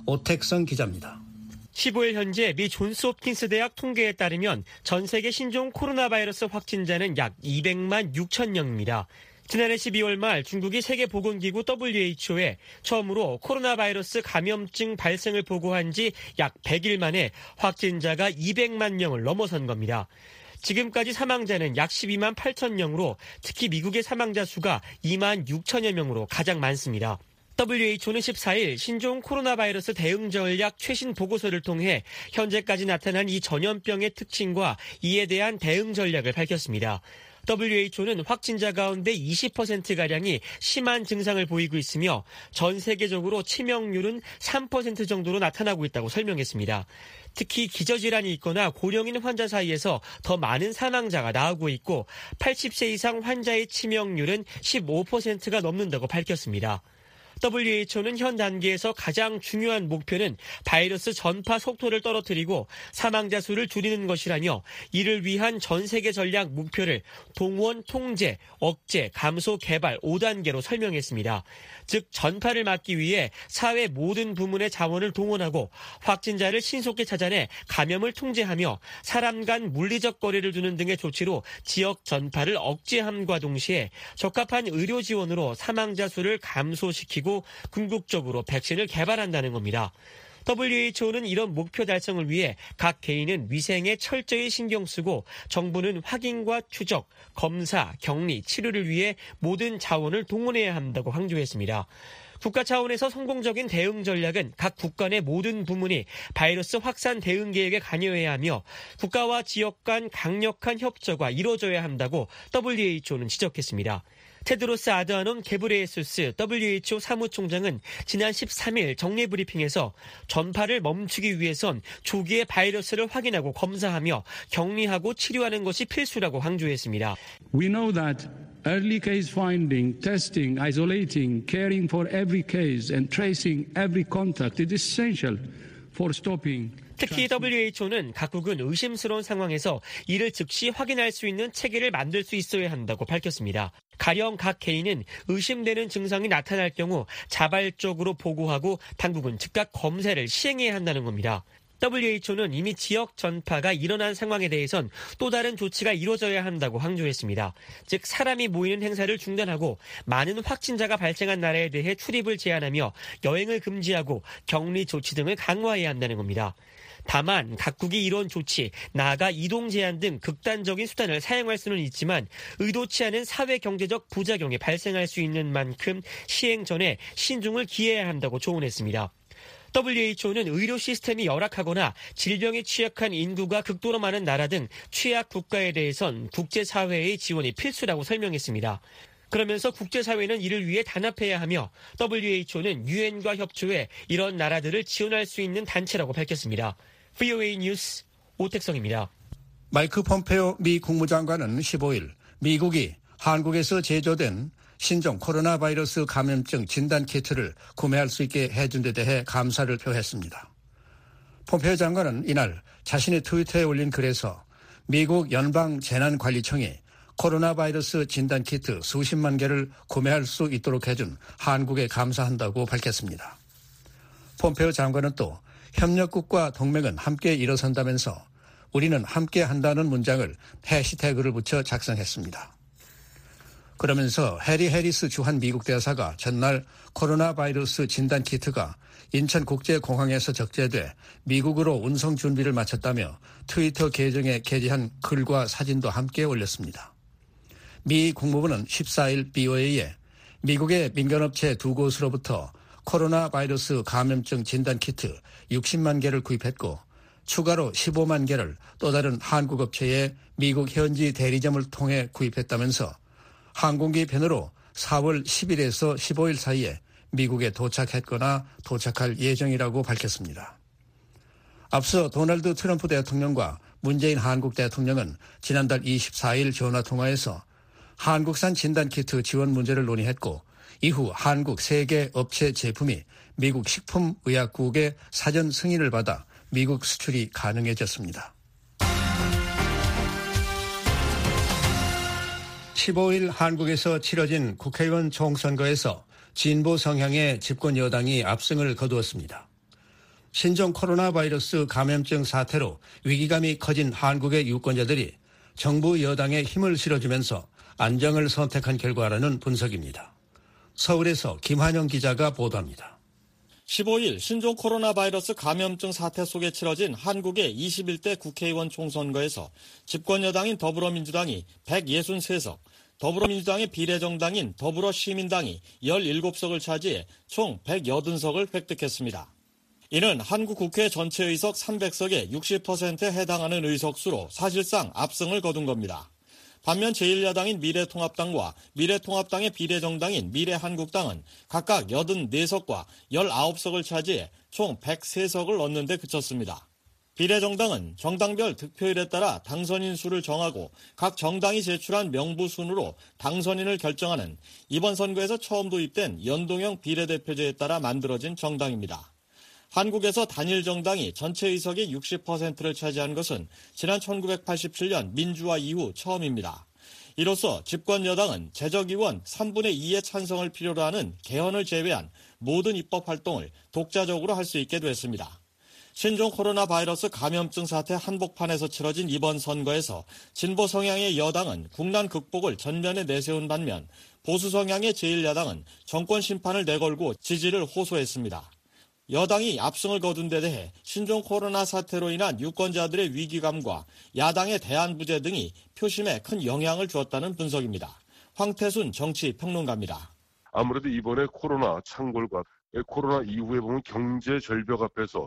오택성 기자입니다. 십오일 현재 미 존스홉킨스 대학 통계에 따르면 전 세계 신종 코로나 바이러스 확진자는 약 이백만 육천 명입니다. 지난해 십이월 말 중국이 세계보건기구 더블유에이치오에 처음으로 코로나 바이러스 감염증 발생을 보고한 지 약 백 일 만에 확진자가 이백만 명을 넘어선 겁니다. 지금까지 사망자는 약 십이만 팔천 명으로 특히 미국의 사망자 수가 이만 육천여 명으로 가장 많습니다. 더블유에이치오는 십사일 신종 코로나 바이러스 대응 전략 최신 보고서를 통해 현재까지 나타난 이 전염병의 특징과 이에 대한 대응 전략을 밝혔습니다. 더블유에이치오는 확진자 가운데 이십 퍼센트가량이 심한 증상을 보이고 있으며 전 세계적으로 치명률은 삼 퍼센트 정도로 나타나고 있다고 설명했습니다. 특히 기저질환이 있거나 고령인 환자 사이에서 더 많은 사망자가 나오고 있고 팔십 세 이상 환자의 치명률은 십오 퍼센트가 넘는다고 밝혔습니다. 더블유에이치오는 현 단계에서 가장 중요한 목표는 바이러스 전파 속도를 떨어뜨리고 사망자 수를 줄이는 것이라며 이를 위한 전 세계 전략 목표를 동원, 통제, 억제, 감소, 개발 오 단계로 설명했습니다. 즉 전파를 막기 위해 사회 모든 부문의 자원을 동원하고 확진자를 신속히 찾아내 감염을 통제하며 사람 간 물리적 거리를 두는 등의 조치로 지역 전파를 억제함과 동시에 적합한 의료 지원으로 사망자 수를 감소시키고 궁극적으로 백신을 개발한다는 겁니다. 더블유에이치오는 이런 목표 달성을 위해 각 개인은 위생에 철저히 신경 쓰고 정부는 확인과 추적, 검사, 격리, 치료를 위해 모든 자원을 동원해야 한다고 강조했습니다. 국가 차원에서 성공적인 대응 전략은 각 국가 내 모든 부문이 바이러스 확산 대응 계획에 관여해야 하며 국가와 지역 간 강력한 협조가 이루어져야 한다고 더블유에이치오는 지적했습니다. 테드로스 아드하놈 게브레예수스 더블유에이치오 사무총장은 지난 십삼일 정례 브리핑에서 전파를 멈추기 위해선 조기에 바이러스를 확인하고 검사하며 격리하고 치료하는 것이 필수라고 강조했습니다. We know that early case finding, testing, isolating, caring for every case and tracing every contact is essential for stopping. 특히 더블유에이치오는 각국은 의심스러운 상황에서 이를 즉시 확인할 수 있는 체계를 만들 수 있어야 한다고 밝혔습니다. 가령 각 개인은 의심되는 증상이 나타날 경우 자발적으로 보고하고 당국은 즉각 검사를 시행해야 한다는 겁니다. 더블유에이치오는 이미 지역 전파가 일어난 상황에 대해선 또 다른 조치가 이루어져야 한다고 강조했습니다. 즉 사람이 모이는 행사를 중단하고 많은 확진자가 발생한 나라에 대해 출입을 제한하며 여행을 금지하고 격리 조치 등을 강화해야 한다는 겁니다. 다만 각국이 이런 조치, 나아가 이동 제한 등 극단적인 수단을 사용할 수는 있지만 의도치 않은 사회 경제적 부작용이 발생할 수 있는 만큼 시행 전에 신중을 기해야 한다고 조언했습니다. 더블유에이치오는 의료 시스템이 열악하거나 질병에 취약한 인구가 극도로 많은 나라 등 취약 국가에 대해선 국제사회의 지원이 필수라고 설명했습니다. 그러면서 국제사회는 이를 위해 단합해야 하며 더블유에이치오는 유엔과 협조해 이런 나라들을 지원할 수 있는 단체라고 밝혔습니다. 브이오에이 뉴스 오택성입니다. 마이크 폼페오 미 국무장관은 십오일 미국이 한국에서 제조된 신종 코로나 바이러스 감염증 진단 키트를 구매할 수 있게 해준 데 대해 감사를 표했습니다. 폼페오 장관은 이날 자신의 트위터에 올린 글에서 미국 연방재난관리청이 코로나 바이러스 진단 키트 수십만 개를 구매할 수 있도록 해준 한국에 감사한다고 밝혔습니다. 폼페오 장관은 또 협력국과 동맹은 함께 일어선다면서 우리는 함께 한다는 문장을 해시태그를 붙여 작성했습니다. 그러면서 해리 해리스 주한 미국 대사가 전날 코로나 바이러스 진단 키트가 인천국제공항에서 적재돼 미국으로 운송 준비를 마쳤다며 트위터 계정에 게재한 글과 사진도 함께 올렸습니다. 미 국무부는 십사일 브이오에이에 미국의 민간업체 두 곳으로부터 코로나 바이러스 감염증 진단 키트 육십만 개를 구입했고 추가로 십오만 개를 또 다른 한국 업체의 미국 현지 대리점을 통해 구입했다면서 항공기 편으로 사월 십일에서 십오일 사이에 미국에 도착했거나 도착할 예정이라고 밝혔습니다. 앞서 도널드 트럼프 대통령과 문재인 한국 대통령은 지난달 이십사일 전화통화에서 한국산 진단키트 지원 문제를 논의했고 이후 한국 세 개 업체 제품이 미국 식품의약국의 사전 승인을 받아 미국 수출이 가능해졌습니다. 십오일 한국에서 치러진 국회의원 총선거에서 진보 성향의 집권 여당이 압승을 거두었습니다. 신종 코로나 바이러스 감염증 사태로 위기감이 커진 한국의 유권자들이 정부 여당에 힘을 실어주면서 안정을 선택한 결과라는 분석입니다. 서울에서 김한영 기자가 보도합니다. 십오일 신종 코로나 바이러스 감염증 사태 속에 치러진 한국의 이십일대 국회의원 총선거에서 집권 여당인 더불어민주당이 백육십삼 석, 더불어민주당의 비례정당인 더불어시민당이 십칠 석을 차지해 총 백팔십 석을 획득했습니다. 이는 한국 국회 전체 의석 삼백 석의 육십 퍼센트에 해당하는 의석수로 사실상 압승을 거둔 겁니다. 반면 제일 야당인 미래통합당과 미래통합당의 비례정당인 미래한국당은 각각 팔십사 석과 십구 석을 차지해 총 백삼 석을 얻는 데 그쳤습니다. 비례정당은 정당별 득표율에 따라 당선인 수를 정하고 각 정당이 제출한 명부순으로 당선인을 결정하는 이번 선거에서 처음 도입된 연동형 비례대표제에 따라 만들어진 정당입니다. 한국에서 단일 정당이 전체 의석의 육십 퍼센트를 차지한 것은 지난 천구백팔십칠년 민주화 이후 처음입니다. 이로써 집권 여당은 재적의원 삼분의 이의 찬성을 필요로 하는 개헌을 제외한 모든 입법 활동을 독자적으로 할 수 있게 됐습니다. 신종 코로나 바이러스 감염증 사태 한복판에서 치러진 이번 선거에서 진보 성향의 여당은 국난 극복을 전면에 내세운 반면 보수 성향의 제일 야당은 정권 심판을 내걸고 지지를 호소했습니다. 여당이 압승을 거둔 데 대해 신종 코로나 사태로 인한 유권자들의 위기감과 야당의 대안 부재 등이 표심에 큰 영향을 주었다는 분석입니다. 황태순 정치평론가입니다. 아무래도 이번에 코로나 창궐과 코로나 이후에 보면 경제 절벽 앞에서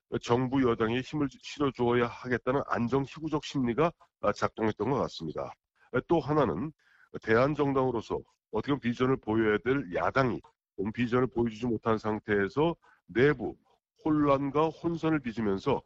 정부 여당에 힘을 실어주어야 하겠다는 안정희구적 심리가 작동했던 것 같습니다. 또 하나는 대한정당으로서 어떻게 보면 비전을 보여야 될 야당이 비전을 보여주지 못한 상태에서 내부 혼란과 혼선을 빚으면서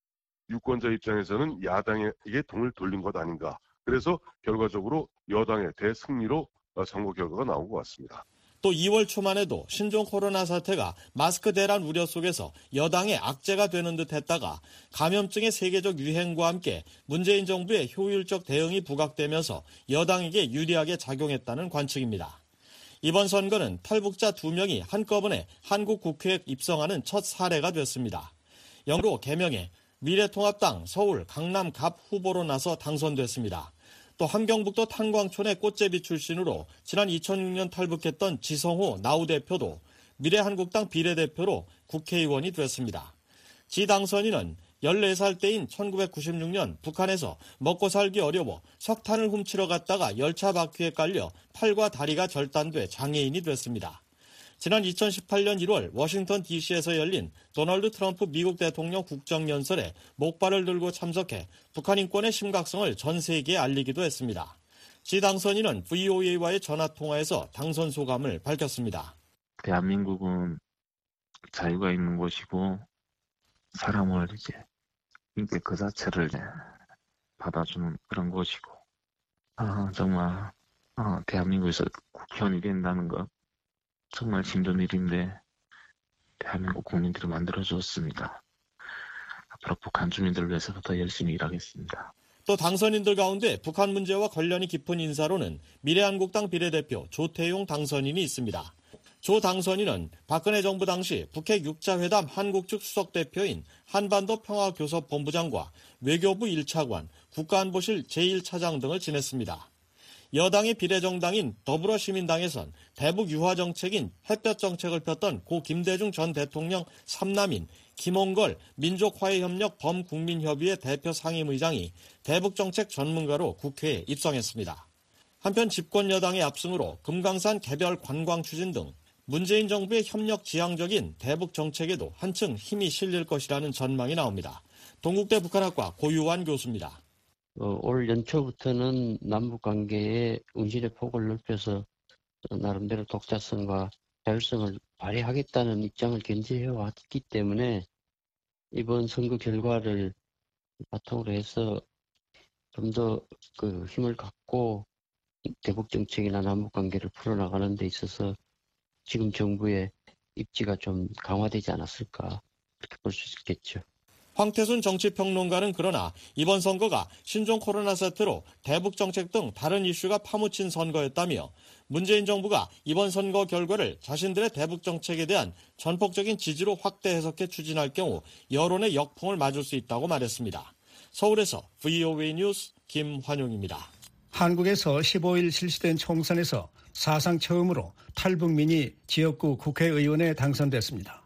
유권자 입장에서는 야당에게 등을 돌린 것 아닌가. 그래서 결과적으로 여당의 대승리로 선거 결과가 나온 것 같습니다. 또 이월 초만 해도 신종 코로나 사태가 마스크 대란 우려 속에서 여당의 악재가 되는 듯 했다가 감염증의 세계적 유행과 함께 문재인 정부의 효율적 대응이 부각되면서 여당에게 유리하게 작용했다는 관측입니다. 이번 선거는 탈북자 두 명이 한꺼번에 한국 국회에 입성하는 첫 사례가 됐습니다. 영으로 개명해 미래통합당 서울 강남 갑 후보로 나서 당선됐습니다. 또 함경북도 탄광촌의 꽃제비 출신으로 지난 이천육년 탈북했던 지성호 나우 대표도 미래한국당 비례대표로 국회의원이 됐습니다. 지 당선인은 열네 살 때인 천구백구십육년 북한에서 먹고 살기 어려워 석탄을 훔치러 갔다가 열차 바퀴에 깔려 팔과 다리가 절단돼 장애인이 됐습니다. 지난 이천십팔 년 일월 워싱턴 디씨에서 열린 도널드 트럼프 미국 대통령 국정연설에 목발을 들고 참석해 북한 인권의 심각성을 전 세계에 알리기도 했습니다. 지 당선인은 브이오에이와의 전화통화에서 당선 소감을 밝혔습니다. 대한민국은 자유가 있는 곳이고 사람을 이제 인격 그 자체를 받아주는 그런 곳이고 아, 정말 어, 대한민국에서 국회의원이 된다는 것 정말 힘든 일인데 대한민국 국민들이 만들어줬습니다. 앞으로 북한 주민들을 위해서 더 열심히 일하겠습니다. 또 당선인들 가운데 북한 문제와 관련이 깊은 인사로는 미래한국당 비례대표 조태용 당선인이 있습니다. 조 당선인은 박근혜 정부 당시 북핵 육 자 회담 한국 측 수석대표인 한반도 평화교섭본부장과 외교부 일 차관, 국가안보실 제일 차장 등을 지냈습니다. 여당의 비례정당인 더불어시민당에선 대북 유화 정책인 햇볕 정책을 폈던 고 김대중 전 대통령 삼남인 김홍걸 민족화해협력 범국민협의회 대표 상임의장이 대북정책 전문가로 국회에 입성했습니다. 한편 집권 여당의 압승으로 금강산 개별 관광 추진 등 문재인 정부의 협력 지향적인 대북 정책에도 한층 힘이 실릴 것이라는 전망이 나옵니다. 동국대 북한학과 고유환 교수입니다. 어, 올 연초부터는 남북관계의 운신의 폭을 넓혀서 나름대로 독자성과 자율성을 발휘하겠다는 입장을 견지해왔기 때문에 이번 선거 결과를 바탕으로 해서 좀 더 그 힘을 갖고 대북정책이나 남북관계를 풀어나가는 데 있어서 지금 정부의 입지가 좀 강화되지 않았을까 그렇게 볼 수 있겠죠. 황태순 정치평론가는 그러나 이번 선거가 신종 코로나 사태로 대북정책 등 다른 이슈가 파묻힌 선거였다며 문재인 정부가 이번 선거 결과를 자신들의 대북정책에 대한 전폭적인 지지로 확대 해석해 추진할 경우 여론의 역풍을 맞을 수 있다고 말했습니다. 서울에서 브이오에이 뉴스 김환용입니다. 한국에서 십오 일 실시된 총선에서 사상 처음으로 탈북민이 지역구 국회의원에 당선됐습니다.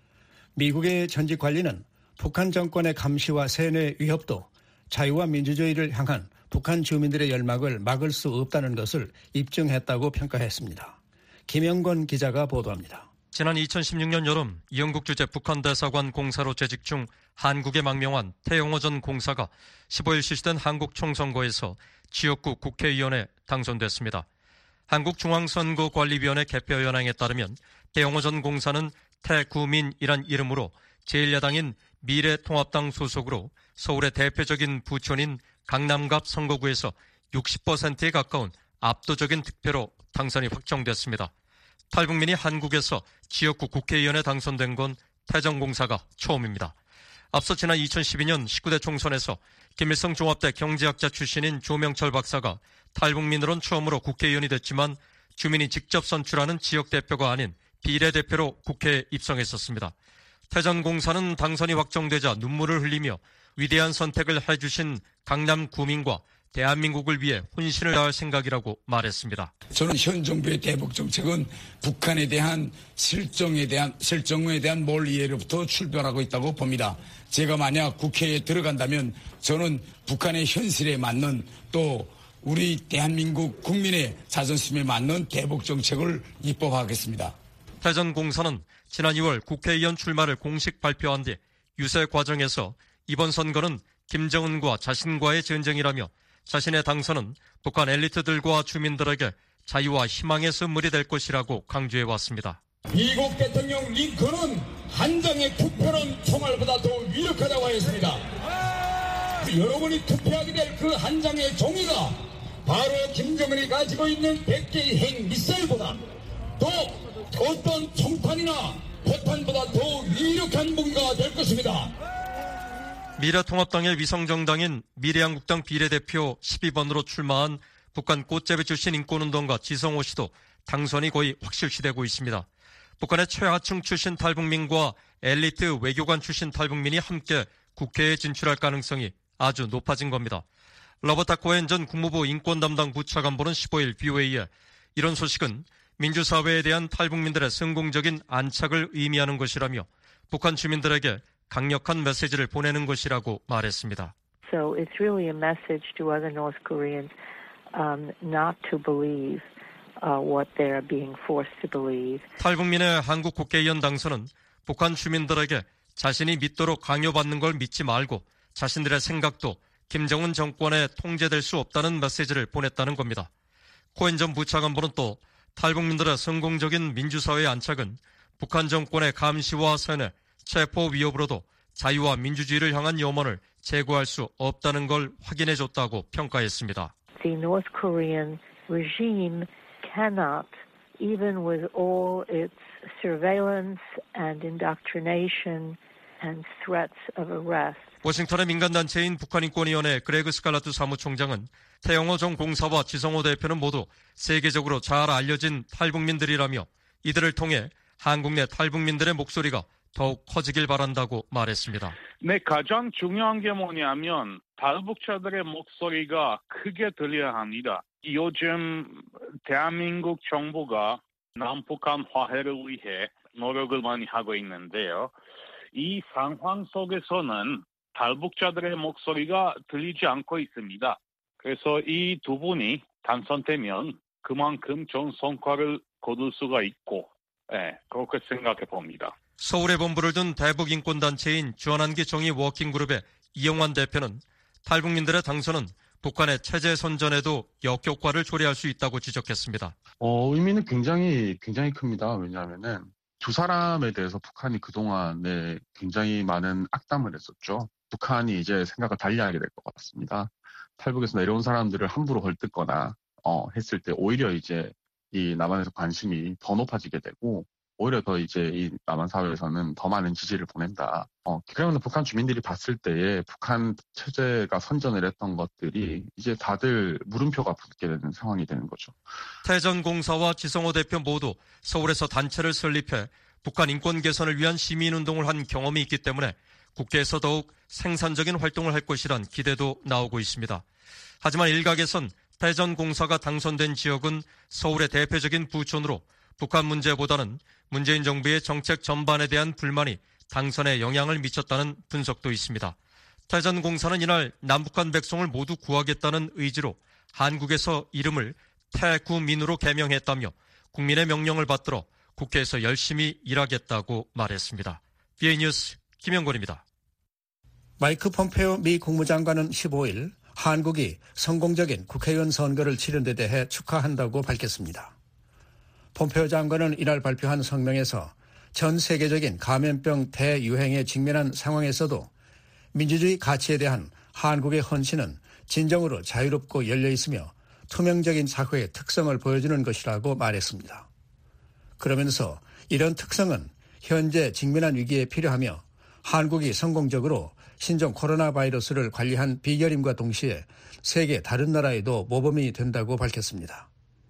미국의 전직 관리는 북한 정권의 감시와 세뇌 위협도 자유와 민주주의를 향한 북한 주민들의 열망을 막을 수 없다는 것을 입증했다고 평가했습니다. 김영건 기자가 보도합니다. 지난 이천십육 년 여름 영국 주재 북한 대사관 공사로 재직 중 한국에 망명한 태영호 전 공사가 십오 일 실시된 한국 총선거에서 지역구 국회의원에 당선됐습니다. 한국중앙선거관리위원회 개표 현황에 따르면 태영호 전 공사는 태구민이란 이름으로 제일 야당인 미래통합당 소속으로 서울의 대표적인 부촌인 강남갑 선거구에서 육십 퍼센트에 가까운 압도적인 득표로 당선이 확정됐습니다. 탈북민이 한국에서 지역구 국회의원에 당선된 건 태정공사가 처음입니다. 앞서 지난 이천십이 년 십구 대 총선에서 김일성 종합대 경제학자 출신인 조명철 박사가 탈북민으론 처음으로 국회의원이 됐지만 주민이 직접 선출하는 지역대표가 아닌 비례대표로 국회에 입성했었습니다. 태전공사는 당선이 확정되자 눈물을 흘리며 위대한 선택을 해주신 강남 구민과 대한민국을 위해 혼신을 다할 생각이라고 말했습니다. 저는 현 정부의 대북 정책은 북한에 대한 실정에 대한 실정에 대한 몰이해로부터 출발하고 있다고 봅니다. 제가 만약 국회에 들어간다면 저는 북한의 현실에 맞는 또 우리 대한민국 국민의 자존심에 맞는 대북 정책을 입법하겠습니다. 태전공사는 지난 이월 국회의원 출마를 공식 발표한 뒤 유세 과정에서 이번 선거는 김정은과 자신과의 전쟁이라며 자신의 당선은 북한 엘리트들과 주민들에게 자유와 희망의 선물이 될 것이라고 강조해왔습니다. 미국 대통령 링컨은 한 장의 투표는 총알보다 더 위력하다고 했습니다. 여러분이 투표하게 될 그 한 장의 종이가 바로 김정은이 가지고 있는 백 개의 핵 미사일보다 또 어떤 총탄이나 포탄보다 더 위력한 무기가 될 것입니다. 미래통합당의 위성정당인 미래한국당 비례대표 십이 번으로 출마한 북한 꽃제비 출신 인권운동가 지성호 씨도 당선이 거의 확실시되고 있습니다. 북한의 최하층 출신 탈북민과 엘리트 외교관 출신 탈북민이 함께 국회에 진출할 가능성이 아주 높아진 겁니다. 러버타 코엔 전 국무부 인권담당 부차관보는 십오 일 브이오에이에 이런 소식은 민주사회에 대한 탈북민들의 성공적인 안착을 의미하는 것이라며 북한 주민들에게 강력한 메시지를 보내는 것이라고 말했습니다. So it's really a message to other North Koreans um, not to believe uh, what they are being forced to believe. 탈북민의 한국 국회의원 당선은 북한 주민들에게 자신이 믿도록 강요받는 걸 믿지 말고 자신들의 생각도 김정은 정권에 통제될 수 없다는 메시지를 보냈다는 겁니다. 코엔 전 부차관보는 또 탈북민들의 성공적인 민주사회의 안착은 북한 정권의 감시와 세뇌, 체포 위협으로도 자유와 민주주의를 향한 염원을 제고할 수 없다는 걸 확인해줬다고 평가했습니다. The North Korean regime cannot, even with all its surveillance and indoctrination and threats of arrest. 워싱턴의 민간단체인 북한인권위원회 그레그 스칼라트 사무총장은 태영호 전 공사와 지성호 대표는 모두 세계적으로 잘 알려진 탈북민들이라며 이들을 통해 한국 내 탈북민들의 목소리가 더욱 커지길 바란다고 말했습니다. 네, 가장 중요한 게 뭐냐면 탈북자들의 목소리가 크게 들려야 합니다. 요즘 대한민국 정부가 남북한 화해를 위해 노력을 많이 하고 있는데요. 이 상황 속에서는 탈북자들의 목소리가 들리지 않고 있습니다. 그래서 이 두 분이 당선되면 그만큼 좋은 성과를 거둘 수가 있고, 네, 그렇게 생각해 봅니다. 서울에 본부를 둔 대북인권단체인 주한한기 정의 워킹그룹의 이영환 대표는 탈북민들의 당선은 북한의 체제 선전에도 역효과를 초래할 수 있다고 지적했습니다. 어, 의미는 굉장히 굉장히 큽니다. 왜냐하면은 두 사람에 대해서 북한이 그동안에 굉장히 많은 악담을 했었죠. 북한이 이제 생각을 달리하게 될 것 같습니다. 탈북에서 내려온 사람들을 함부로 헐뜯거나 어, 했을 때 오히려 이제 이 남한에서 관심이 더 높아지게 되고 오히려 더 이제 이 남한 사회에서는 더 많은 지지를 보낸다. 어, 그러면 북한 주민들이 봤을 때에 북한 체제가 선전을 했던 것들이 이제 다들 물음표가 붙게 되는 상황이 되는 거죠. 태전공사와 지성호 대표 모두 서울에서 단체를 설립해 북한 인권 개선을 위한 시민운동을 한 경험이 있기 때문에 국회에서 더욱 생산적인 활동을 할 것이란 기대도 나오고 있습니다. 하지만 일각에선 태전공사가 당선된 지역은 서울의 대표적인 부촌으로 북한 문제보다는 문재인 정부의 정책 전반에 대한 불만이 당선에 영향을 미쳤다는 분석도 있습니다. 태전공사는 이날 남북한 백성을 모두 구하겠다는 의지로 한국에서 이름을 태구민으로 개명했다며 국민의 명령을 받들어 국회에서 열심히 일하겠다고 말했습니다. 비에이 뉴스 김영권입니다. 마이크 폼페오 미 국무장관은 십오일 한국이 성공적인 국회의원 선거를 치른 데 대해 축하한다고 밝혔습니다. 폼페오 장관은 이날 발표한 성명에서 전 세계적인 감염병 대유행에 직면한 상황에서도 민주주의 가치에 대한 한국의 헌신은 진정으로 자유롭고 열려있으며 투명적인 사회의 특성을 보여주는 것이라고 말했습니다. 그러면서 이런 특성은 현재 직면한 위기에 필요하며 한국이 성공적으로 신종 코로나 바이러스를 관리한 비결임과 동시에 세계 다른 나라에도 모범이 된다고 밝혔습니다.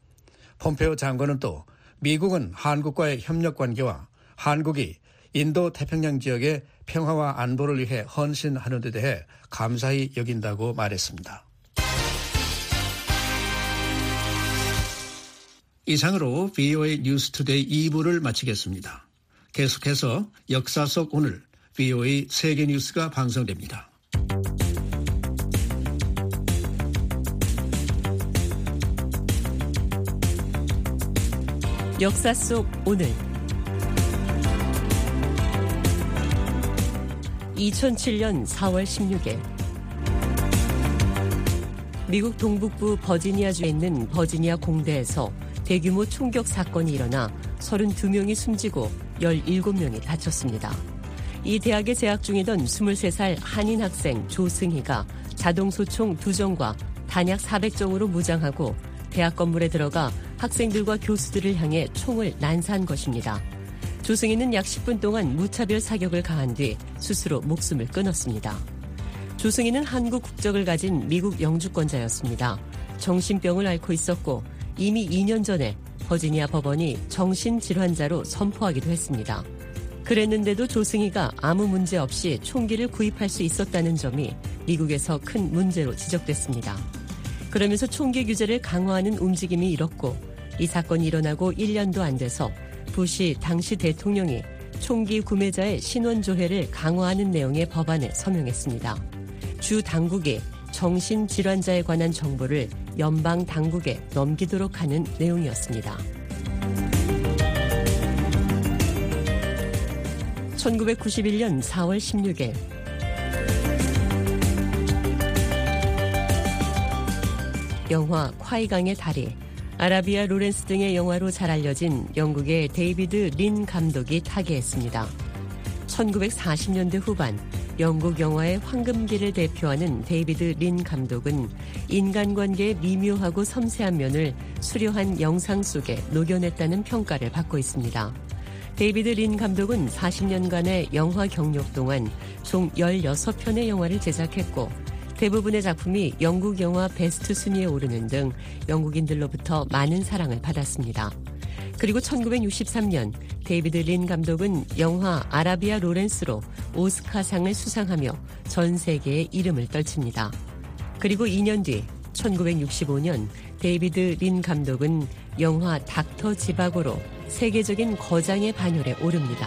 폼페오 장관은 또 미국은 한국과의 협력 관계와 한국이 인도 태평양 지역의 평화와 안보를 위해 헌신하는 데 대해 감사히 여긴다고 말했습니다. 이상으로 브이오에이 뉴스투데이 이 부를 마치겠습니다. 계속해서 역사 속 오늘 브이오에이 세계뉴스가 방송됩니다. 역사 속 오늘 이천칠년 사월 십육일 미국 동북부 버지니아주에 있는 버지니아 공대에서 대규모 총격 사건이 일어나 서른두 명이 숨지고 열일곱 명이 다쳤습니다. 이 대학에 재학 중이던 스물세 살 한인 학생 조승희가 자동소총 두 정과 단약 사백 정으로 무장하고 대학 건물에 들어가 학생들과 교수들을 향해 총을 난사한 것입니다. 조승희는 약 십 분 동안 무차별 사격을 가한 뒤 스스로 목숨을 끊었습니다. 조승희는 한국 국적을 가진 미국 영주권자였습니다. 정신병을 앓고 있었고 이미 이 년 전에 버지니아 법원이 정신질환자로 선포하기도 했습니다. 그랬는데도 조승희가 아무 문제 없이 총기를 구입할 수 있었다는 점이 미국에서 큰 문제로 지적됐습니다. 그러면서 총기 규제를 강화하는 움직임이 일었고 이 사건이 일어나고 일 년도 안 돼서 부시 당시 대통령이 총기 구매자의 신원조회를 강화하는 내용의 법안에 서명했습니다. 주 당국이 정신질환자에 관한 정보를 연방 당국에 넘기도록 하는 내용이었습니다. 천구백구십일 년 사월 십육일 영화 콰이강의 다리, 아라비아 로렌스 등의 영화로 잘 알려진 영국의 데이비드 린 감독이 타계했습니다. 천구백사십 년대 후반 영국 영화의 황금기를 대표하는 데이비드 린 감독은 인간관계의 미묘하고 섬세한 면을 수려한 영상 속에 녹여냈다는 평가를 받고 있습니다. 데이비드 린 감독은 사십 년간의 영화 경력 동안 총 열여섯 편의 영화를 제작했고 대부분의 작품이 영국 영화 베스트 순위에 오르는 등 영국인들로부터 많은 사랑을 받았습니다. 그리고 천구백육십삼 년 데이비드 린 감독은 영화 아라비아 로렌스로 오스카상을 수상하며 전 세계에 이름을 떨칩니다. 그리고 이 년 뒤 천구백육십오 년 데이비드 린 감독은 영화 닥터 지바고로 세계적인 거장의 반열에 오릅니다.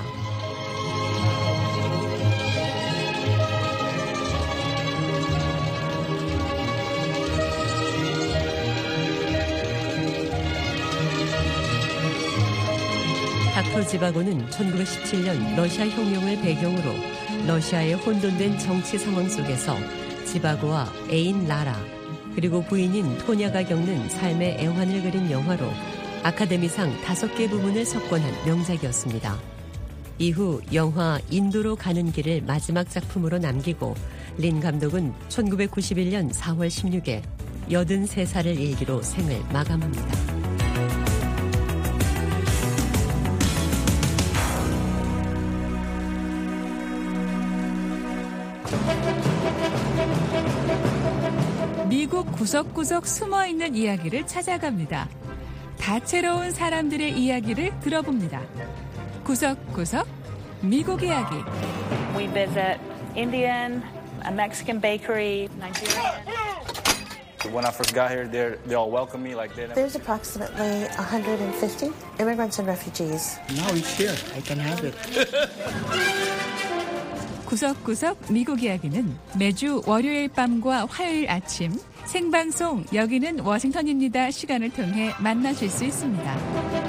닥터 지바고는 천구백십칠 년 러시아 혁명을 배경으로 러시아의 혼돈된 정치 상황 속에서 지바고와 애인 라라 그리고 부인인 토냐가 겪는 삶의 애환을 그린 영화로 아카데미상 다섯 개 부문을 석권한 명작이었습니다. 이후 영화 인도로 가는 길을 마지막 작품으로 남기고 린 감독은 천구백구십일 년 사월 십육일 여든세 살을 일기로 생을 마감합니다. 미국 구석구석 숨어있는 이야기를 찾아갑니다. 다채로운 사람들의 이야기를 들어봅니다. 구석구석 미국 이야기. We visit Indian, a Mexican bakery, Nigerian. When I first got here, they they all welcomed me like they. There's approximately one hundred fifty immigrants and refugees. Now he's here. I can have it. 구석구석 미국 이야기는 매주 월요일 밤과 화요일 아침 생방송 여기는 워싱턴입니다 시간을 통해 만나실 수 있습니다.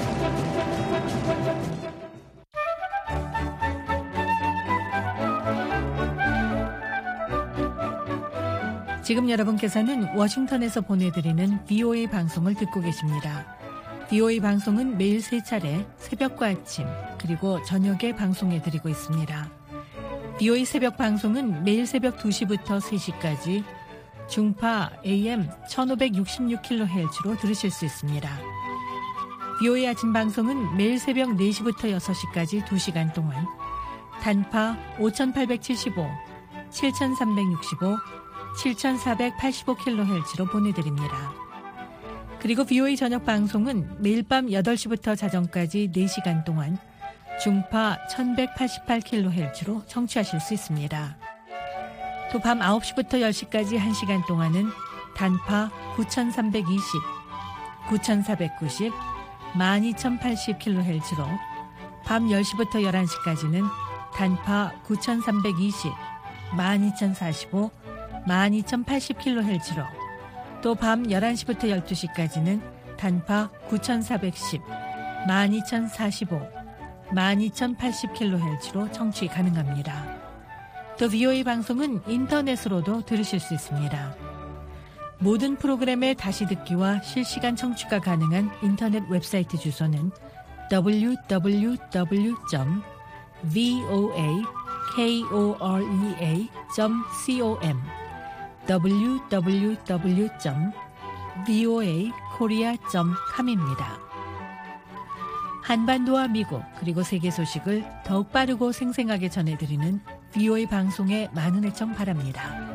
지금 여러분께서는 워싱턴에서 보내드리는 비오에이 방송을 듣고 계십니다. 비오에이 방송은 매일 세 차례 새벽과 아침 그리고 저녁에 방송해드리고 있습니다. 비오에이 새벽 방송은 매일 새벽 두 시부터 세 시까지 중파 에이엠 천오백육십육 킬로헤르츠로 들으실 수 있습니다. 비오에이 아침 방송은 매일 새벽 네 시부터 여섯 시까지 두 시간 동안 단파 오천팔백칠십오, 칠천삼백육십오, 칠천사백팔십오 킬로헤르츠로 보내드립니다. 그리고 비오에이 저녁 방송은 매일 밤 여덟 시부터 자정까지 네 시간 동안 중파 천백팔십팔 킬로헤르츠로 청취하실 수 있습니다. 또 밤 아홉 시부터 열 시까지 한 시간 동안은 단파 구천삼백이십, 구천사백구십, 만 이천팔십 킬로헤르츠로 밤 열 시부터 열한 시까지는 단파 구천삼백이십, 만 이천사십오, 만 이천팔십 킬로헤르츠로 또 밤 열한 시부터 열두 시까지는 단파 구천사백십, 만 이천사십오, 만 이천팔십 킬로헤르츠로 청취 가능합니다. 또 비오에이 방송은 인터넷으로도 들으실 수 있습니다. 모든 프로그램의 다시 듣기와 실시간 청취가 가능한 인터넷 웹사이트 주소는 더블유 더블유 더블유 점 브이오에이 코리아 점 컴 더블유 더블유 더블유 점 브이오에이 코리아 점 컴입니다. 한반도와 미국 그리고 세계 소식을 더욱 빠르고 생생하게 전해드리는 비오에이 방송에 많은 애청 바랍니다.